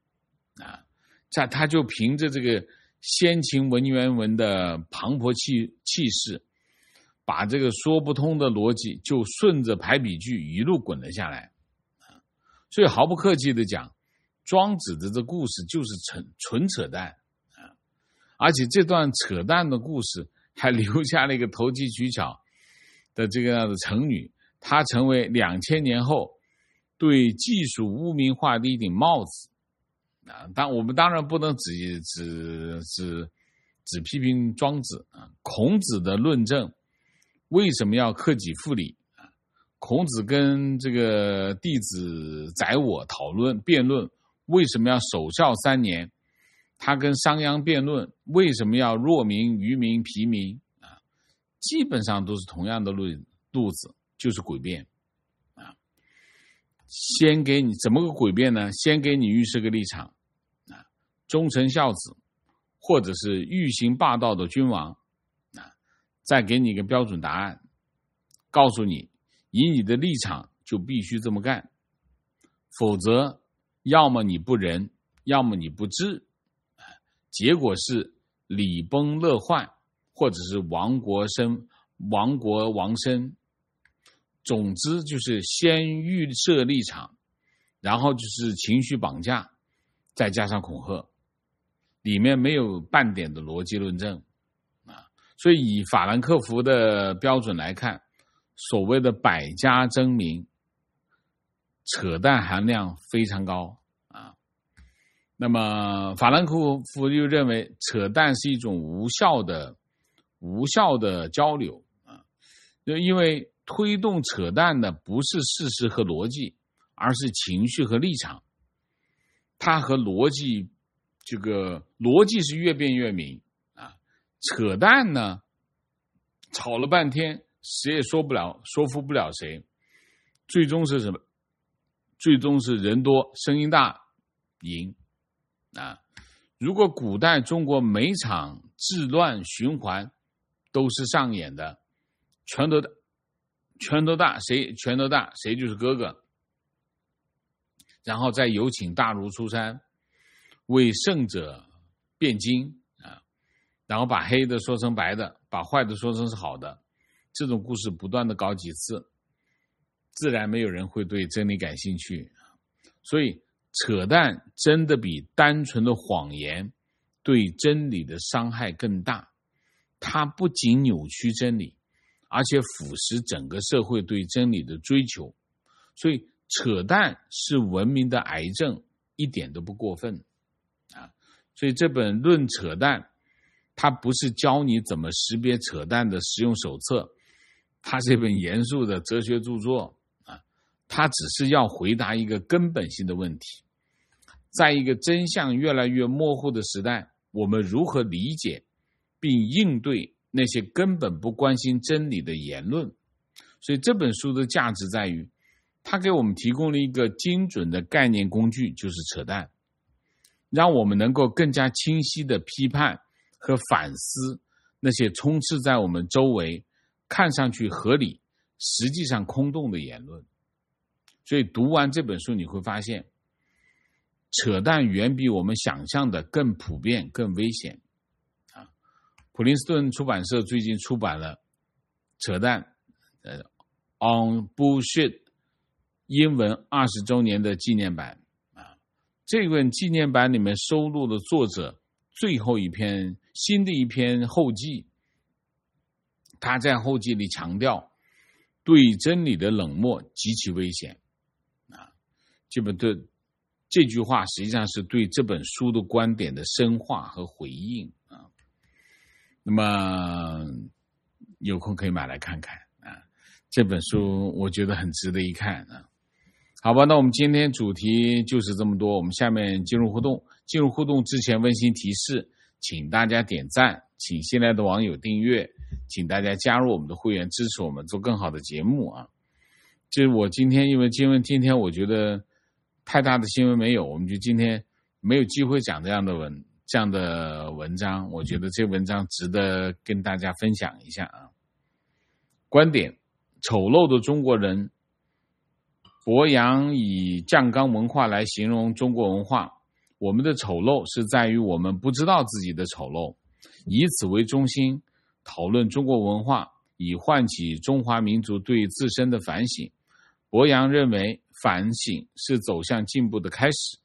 他就凭着这个先秦文言文的磅礴气势，把这个说不通的逻辑就顺着排比句一路滚了下来。所以毫不客气的讲，庄子的这故事就是纯扯淡而且这段扯淡的故事还留下了一个投机取巧的这个样的成语，它成为2000年后对技术污名化的一顶帽子我们当然不能只批评庄子孔子的论证为什么要克己复礼孔子跟这个弟子宰我辩论为什么要守孝3年，他跟商鞅辩论为什么要弱民愚民疲民基本上都是同样的路子，就是诡辩先给你怎么个诡辩呢？先给你预设个立场忠臣孝子或者是欲行霸道的君王再给你一个标准答案，告诉你以你的立场就必须这么干，否则要么你不仁，要么你不智，结果是礼崩乐坏，或者是亡国亡身。总之就是先预设立场，然后就是情绪绑架，再加上恐吓，里面没有半点的逻辑论证所以以法兰克福的标准来看，所谓的百家争鸣扯淡含量非常高那么法兰克福又认为扯淡是一种无效的交流因为推动扯淡的不是事实和逻辑，而是情绪和立场。它和逻辑是越辩越明扯淡呢吵了半天谁也说服不了谁， 最终是什么？最终是人多声音大赢啊！如果古代中国每场治乱循环都是上演的，拳头大，谁拳头大谁就是哥哥，然后再有请大儒出山为胜者辩经啊，然后把黑的说成白的，把坏的说成是好的，这种故事不断的搞几次，自然没有人会对真理感兴趣。所以扯淡真的比单纯的谎言对真理的伤害更大，它不仅扭曲真理，而且腐蚀整个社会对真理的追求。所以扯淡是文明的癌症，一点都不过分啊！所以这本《论扯淡》它不是教你怎么识别扯淡的实用手册，它是一本严肃的哲学著作啊！它只是要回答一个根本性的问题：在一个真相越来越模糊的时代，我们如何理解并应对那些根本不关心真理的言论？所以这本书的价值在于，它给我们提供了一个精准的概念工具，就是扯淡，让我们能够更加清晰地批判和反思那些充斥在我们周围看上去合理实际上空洞的言论。所以读完这本书你会发现，扯淡远比我们想象的更普遍更危险啊！普林斯顿出版社最近出版了扯淡On Bullshit 英文20周年的纪念版啊，这本纪念版里面收录了作者最后一篇新的一篇后记，他在后记里强调对真理的冷漠极其危险啊，这句话实际上是对这本书的观点的深化和回应啊。那么有空可以买来看看啊，这本书我觉得很值得一看啊。好吧，那我们今天主题就是这么多，我们下面进入互动。进入互动之前温馨提示，请大家点赞，请新来的网友订阅，请大家加入我们的会员，支持我们做更好的节目啊。这是我今天因为今天我觉得太大的新闻没有，我们就今天没有机会讲这样的文章，我觉得这文章值得跟大家分享一下啊。观点：丑陋的中国人。博洋以酱缸文化来形容中国文化，我们的丑陋是在于我们不知道自己的丑陋，以此为中心讨论中国文化，以唤起中华民族对自身的反省。博洋认为反省是走向进步的开始。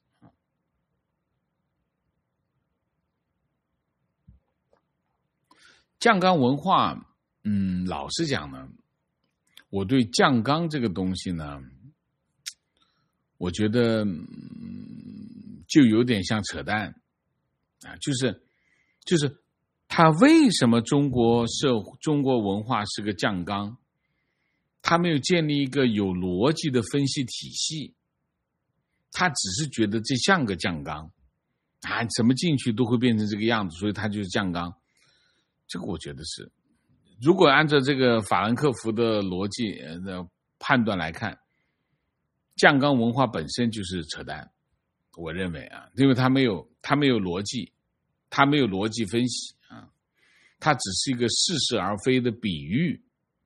酱缸文化，老实讲呢，我对酱缸这个东西呢，我觉得就有点像扯淡啊，就是他为什么中国文化是个酱缸？他没有建立一个有逻辑的分析体系，他只是觉得这像个酱缸啊，怎么进去都会变成这个样子，所以他就是酱缸。这个我觉得是，如果按照这个法兰克福的逻辑的判断来看，酱缸文化本身就是扯淡，我认为啊，因为它没有逻辑，它没有逻辑分析啊，它只是一个似是而非的比喻，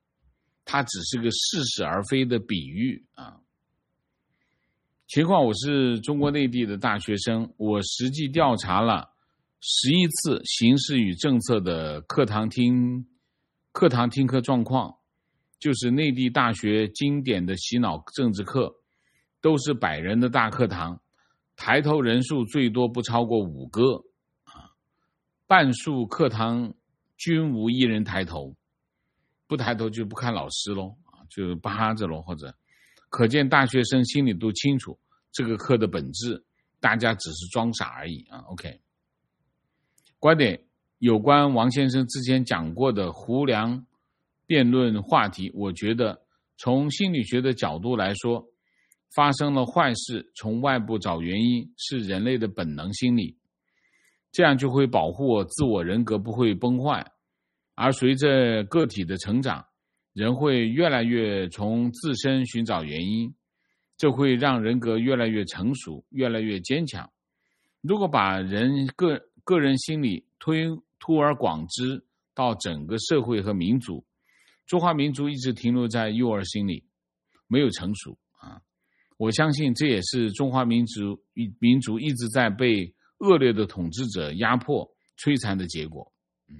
啊。情况，我是中国内地的大学生，我实际调查了11次形势与政策的课堂听课状况，就是内地大学经典的洗脑政治课。都是100人的大课堂，抬头人数最多不超过5个啊，半数课堂均无一人抬头，不抬头就不看老师咯啊，就趴着咯，或者可见大学生心里都清楚这个课的本质，大家只是装傻而已啊。OK， 观点有关王先生之前讲过的胡梁辩论话题，我觉得从心理学的角度来说，发生了坏事，从外部找原因是人类的本能心理，这样就会保护自我人格不会崩坏。而随着个体的成长， 人会越来越从自身寻找原因，这会让人格越来越成熟，越来越坚强。如果把个人心理推而广之到整个社会和民族，中华民族一直停留在幼儿心理，没有成熟啊！我相信这也是中华民族一直在被恶劣的统治者压迫摧残的结果。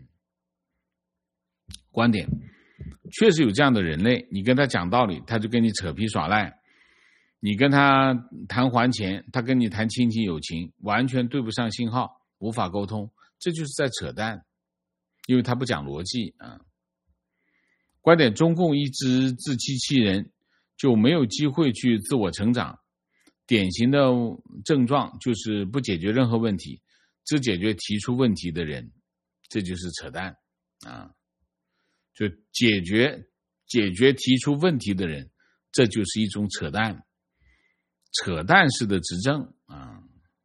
观点，确实有这样的人类，你跟他讲道理，他就跟你扯皮耍赖；你跟他谈还钱，他跟你谈亲情友情，完全对不上信号，无法沟通，这就是在扯淡，因为他不讲逻辑啊。观点，中共一直自欺欺人，就没有机会去自我成长。典型的症状就是不解决任何问题，只解决提出问题的人，这就是扯淡啊！就解决提出问题的人，这就是一种扯淡式的执政啊！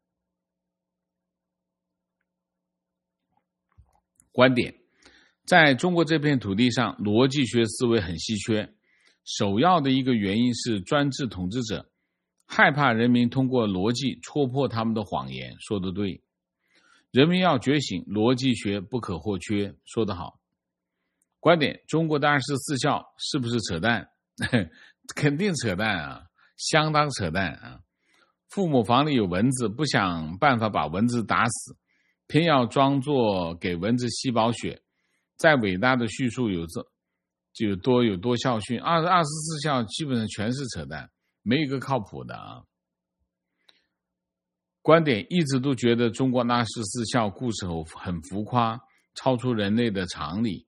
观点，在中国这片土地上，逻辑学思维很稀缺，首要的一个原因是专制统治者害怕人民通过逻辑戳破他们的谎言。说得对，人民要觉醒，逻辑学不可或缺。说得好。观点，中国的24孝是不是扯淡？肯定扯淡啊，相当扯淡啊！父母房里有蚊子，不想办法把蚊子打死，偏要装作给蚊子吸饱血。再伟大的叙述有多孝训，24孝基本上全是扯淡，没一个靠谱的啊！观点，一直都觉得中国24孝故事很浮夸，超出人类的常理。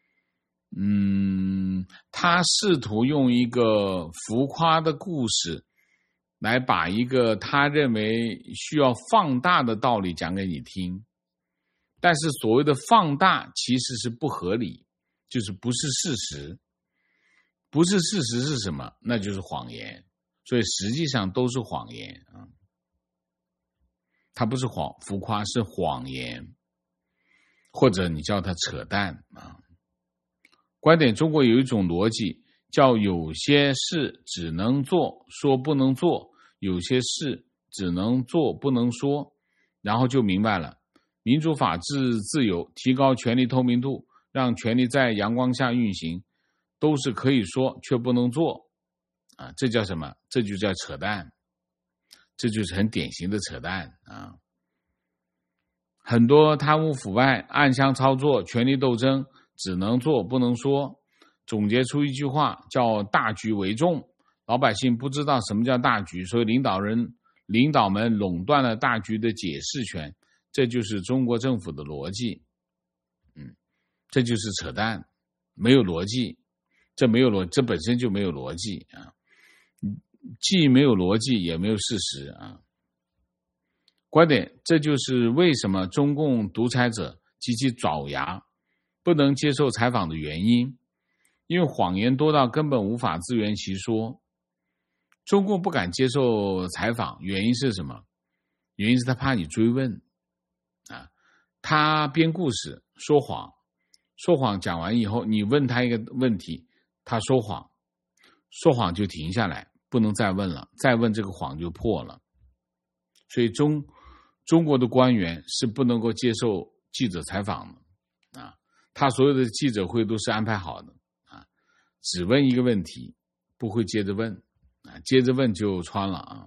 他试图用一个浮夸的故事来把一个他认为需要放大的道理讲给你听，但是所谓的放大其实是不合理，就是不是事实。不是事实是什么？那就是谎言。所以实际上都是谎言啊，它不是浮夸，是谎言，或者你叫它扯淡啊。观点，中国有一种逻辑叫有些事只能做说不能做，有些事只能做不能说，然后就明白了，民主法治自由，提高权力透明度，让权力在阳光下运行，都是可以说却不能做啊，这叫什么？这就叫扯淡，这就是很典型的扯淡啊！很多贪污腐败、暗箱操作、权力斗争只能做不能说，总结出一句话叫大局为重。老百姓不知道什么叫大局，所以领导们垄断了大局的解释权，这就是中国政府的逻辑。这就是扯淡，没有逻辑，这本身就没有逻辑啊，既没有逻辑也没有事实啊。观点，这就是为什么中共独裁者及其爪牙不能接受采访的原因，因为谎言多到根本无法自圆其说。中共不敢接受采访，原因是什么？原因是他怕你追问啊，他编故事说谎讲完以后，你问他一个问题，他说谎就停下来，不能再问了，再问这个谎就破了。所以中国的官员是不能够接受记者采访的啊，他所有的记者会都是安排好的啊，只问一个问题，不会接着问啊，接着问就穿了啊。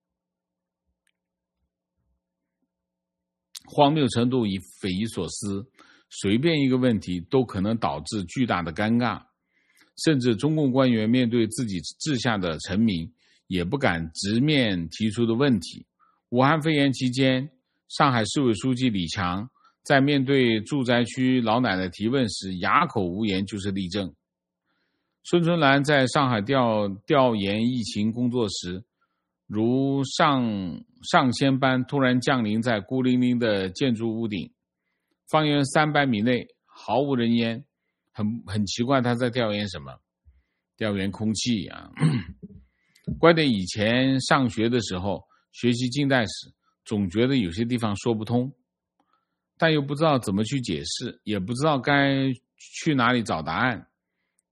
荒谬程度已匪夷所思，随便一个问题都可能导致巨大的尴尬，甚至中共官员面对自己治下的臣民也不敢直面提出的问题。武汉肺炎期间，上海市委书记李强在面对住宅区老奶奶提问时哑口无言，就是例证。孙春兰在上海调研疫情工作时，如上仙般突然降临在孤零零的建筑屋顶，方圆300米内毫无人烟，很奇怪他在调研什么？调研空气啊！观点，以前上学的时候学习近代史，总觉得有些地方说不通，但又不知道怎么去解释，也不知道该去哪里找答案，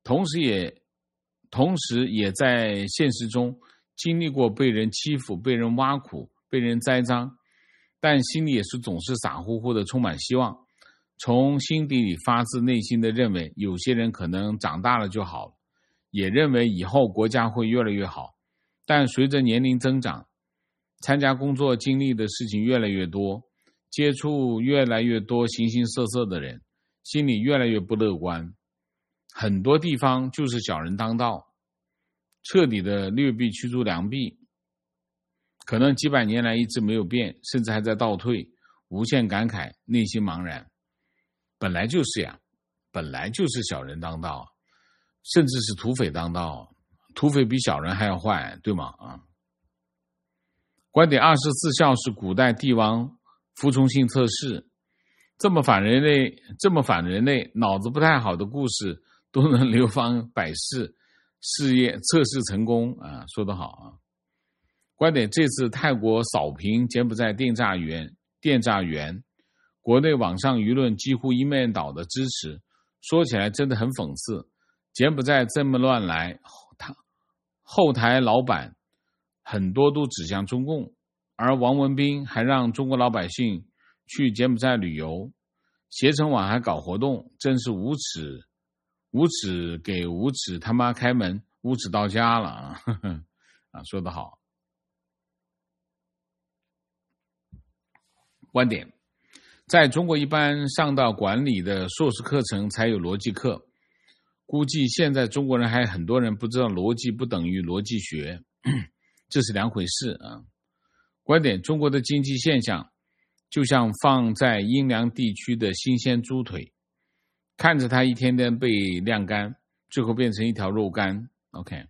同时也在现实中经历过被人欺负、被人挖苦、被人栽赃，但心里也是总是傻乎乎的，充满希望，从心底里发自内心的认为有些人可能长大了就好了，也认为以后国家会越来越好。但随着年龄增长，参加工作经历的事情越来越多，接触越来越多形形色色的人，心里越来越不乐观。很多地方就是小人当道，彻底的劣币驱逐良币，可能几百年来一直没有变，甚至还在倒退，无限感慨，内心茫然。本来就是呀，本来就是小人当道，甚至是土匪当道，土匪比小人还要坏，对吗？观点24孝是古代帝王服从性测试，这么反人类，脑子不太好的故事都能流芳百世，事业测试成功啊，说得好啊！观点这次泰国扫平柬埔寨电诈员，国内网上舆论几乎一面倒的支持，说起来真的很讽刺。柬埔寨这么乱来，后台老板很多都指向中共，而王文斌还让中国老百姓去柬埔寨旅游，携程网还搞活动，真是无耻给无耻他妈开门，无耻到家了啊！说得好。观点，在中国一般上到管理的硕士课程才有逻辑课，估计现在中国人还很多人不知道逻辑不等于逻辑学，这是两回事啊。观点，中国的经济现象就像放在阴凉地区的新鲜猪腿，看着它一天天被晾干，最后变成一条肉干。 OK，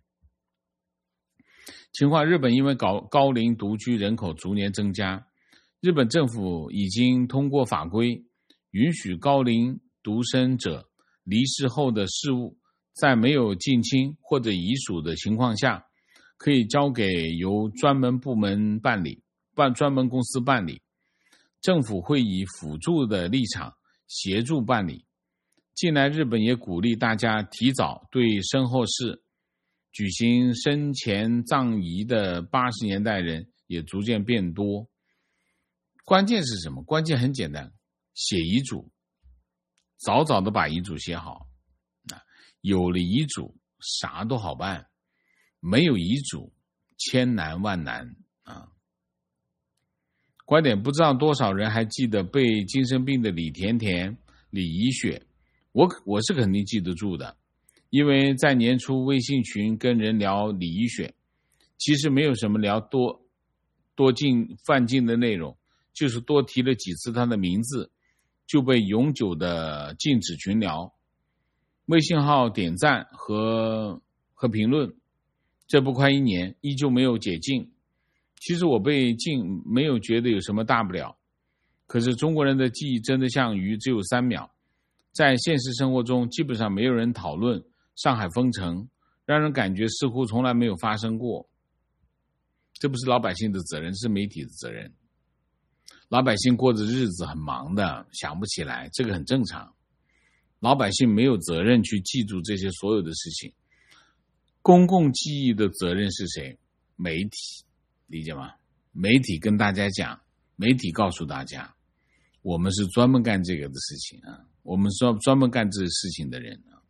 情况，日本因为高龄独居人口逐年增加，日本政府已经通过法规允许高龄独身者离世后的事务在没有近亲或者遗属的情况下，可以交给由专门部门办理，专门公司办理，政府会以辅助的立场协助办理。近来日本也鼓励大家提早对身后事举行生前葬仪的80年代人也逐渐变多。关键是什么？关键很简单，写遗嘱，早早的把遗嘱写好。有了遗嘱啥都好办，没有遗嘱千难万难啊！观点，不知道多少人还记得被精神病的李甜甜、李怡雪，我是肯定记得住的，因为在年初微信群跟人聊李怡雪，其实没有什么聊多犯禁的内容，就是多提了几次他的名字，就被永久的禁止群聊，微信号点赞和评论，这不快1年依旧没有解禁。其实我被禁没有觉得有什么大不了，可是中国人的记忆真的像鱼，只有3秒。在现实生活中基本上没有人讨论上海封城，让人感觉似乎从来没有发生过。这不是老百姓的责任，是媒体的责任。老百姓过着日子很忙的，想不起来，这个很正常。老百姓没有责任去记住这些所有的事情。公共记忆的责任是谁？媒体，理解吗？媒体跟大家讲，媒体告诉大家，我们是专门干这个的事情啊，我们是专门干这个事情的人啊。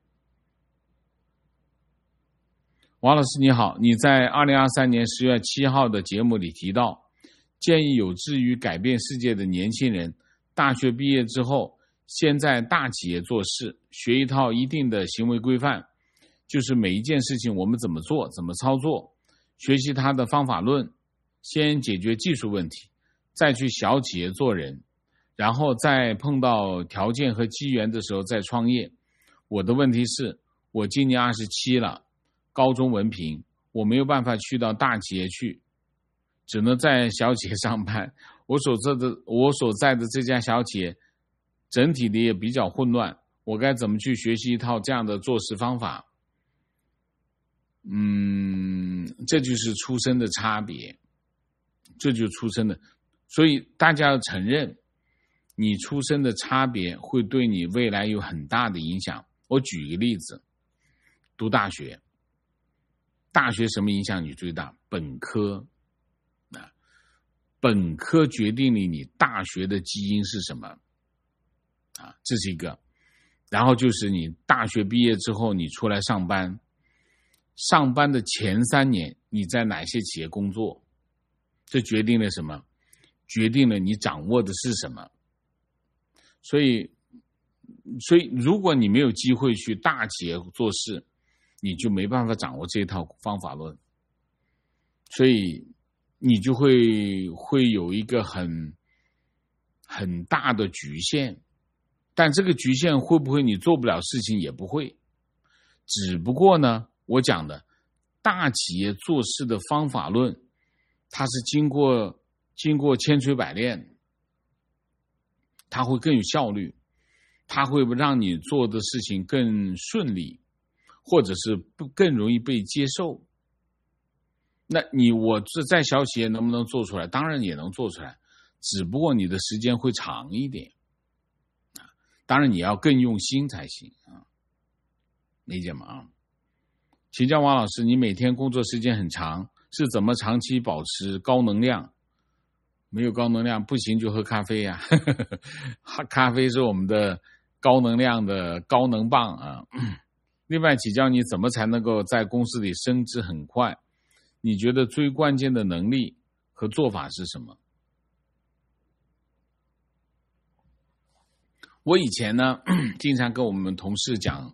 王老师你好，你在2023年10月7号的节目里提到，建议有志于改变世界的年轻人，大学毕业之后，先在大企业做事，学一套一定的行为规范，就是每一件事情我们怎么做，怎么操作，学习它的方法论，先解决技术问题，再去小企业做人，然后再碰到条件和机缘的时候再创业。我的问题是，我今年27了，高中文凭，我没有办法去到大企业去，只能在小企业上班。我所在的这家小企业整体的也比较混乱，我该怎么去学习一套这样的做事方法？这就是出身的差别，这就是出身的，所以大家要承认，你出身的差别会对你未来有很大的影响。我举一个例子， 读大学。大学什么影响你最大？本科啊，本科决定了你大学的基因是什么啊，这是一个。然后就是你大学毕业之后，你出来上班，上班的前3年你在哪些企业工作，这决定了什么？决定了你掌握的是什么。所以如果你没有机会去大企业做事，你就没办法掌握这套方法论，所以你就会有一个很大的局限。但这个局限会不会你做不了事情？也不会。只不过呢，我讲的大企业做事的方法论，它是经过千锤百炼，它会更有效率，它会让你做的事情更顺利，或者是更容易被接受。那我在小企业能不能做出来？当然也能做出来，只不过你的时间会长一点。当然你要更用心才行啊，理解吗？啊，请教王老师，你每天工作时间很长，是怎么长期保持高能量？没有高能量不行就喝咖啡呀，咖啡是我们的高能量的高能棒啊。另外请教你怎么才能够在公司里升职很快？你觉得最关键的能力和做法是什么？我以前呢，经常跟我们同事讲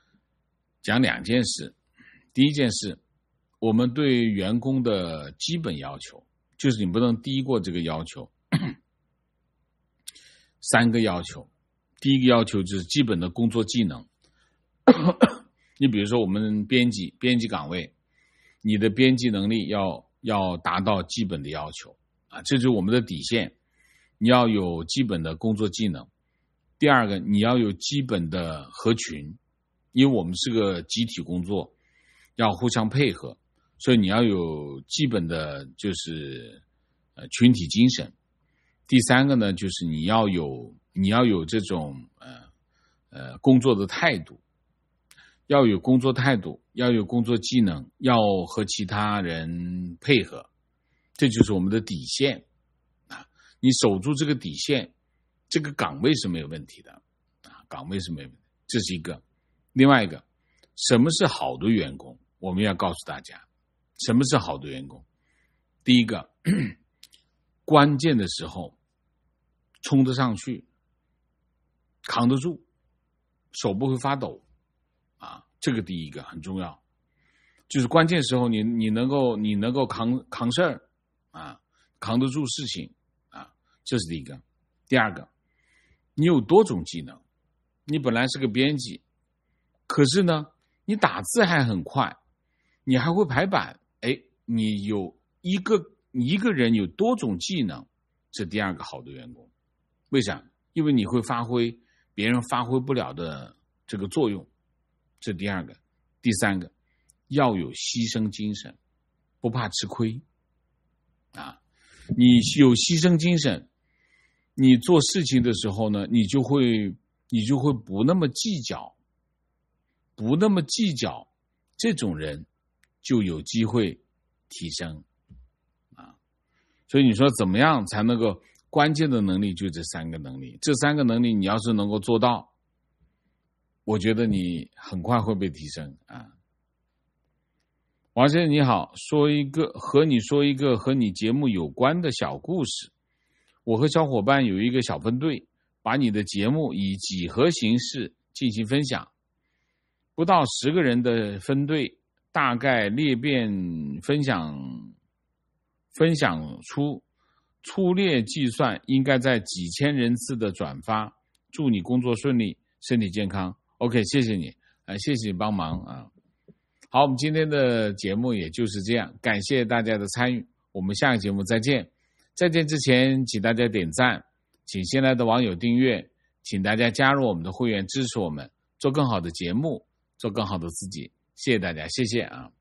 2件事。第一件事，我们对员工的基本要求，就是你不能低过这个要求。3个要求。第一个要求就是基本的工作技能。你比如说我们编辑岗位，你的编辑能力要达到基本的要求啊，这就是我们的底线。你要有基本的工作技能。第二个，你要有基本的合群，因为我们是个集体工作，要互相配合，所以你要有基本的就是群体精神。第3个呢，就是你要有这种工作的态度，要有工作态度，要有工作技能，要和其他人配合，这就是我们的底线啊！你守住这个底线，这个岗位是没有问题的啊，岗位是没有问题，这是一个。另外一个，什么是好的员工？我们要告诉大家，什么是好的员工？第一个，关键的时候冲得上去，扛得住，手不会发抖啊，这个第一个很重要。就是关键时候你能够扛事儿啊，扛得住事情啊，这是第一个。第二个，你有多种技能，你本来是个编辑，可是呢你打字还很快，你还会排版，你有一个人有多种技能，这第二个好的员工。为啥？因为你会发挥别人发挥不了的这个作用，这第二个。第3个，要有牺牲精神，不怕吃亏啊！你有牺牲精神，你做事情的时候呢，你就会不那么计较，这种人就有机会提升啊！所以你说怎么样才能够？关键的能力就这3个能力，这3个能力你要是能够做到，我觉得你很快会被提升啊！王先生你好，和你说一个和你节目有关的小故事。我和小伙伴有一个小分队，把你的节目以几何形式进行分享，不到10个人的分队，大概裂变分享出粗略计算应该在几千人次的转发。祝你工作顺利，身体健康。 OK， 谢谢你谢谢你帮忙啊。好，我们今天的节目也就是这样，感谢大家的参与，我们下个节目再见。再见之前请大家点赞，请新来的网友订阅，请大家加入我们的会员，支持我们做更好的节目，做更好的自己。谢谢大家，谢谢啊。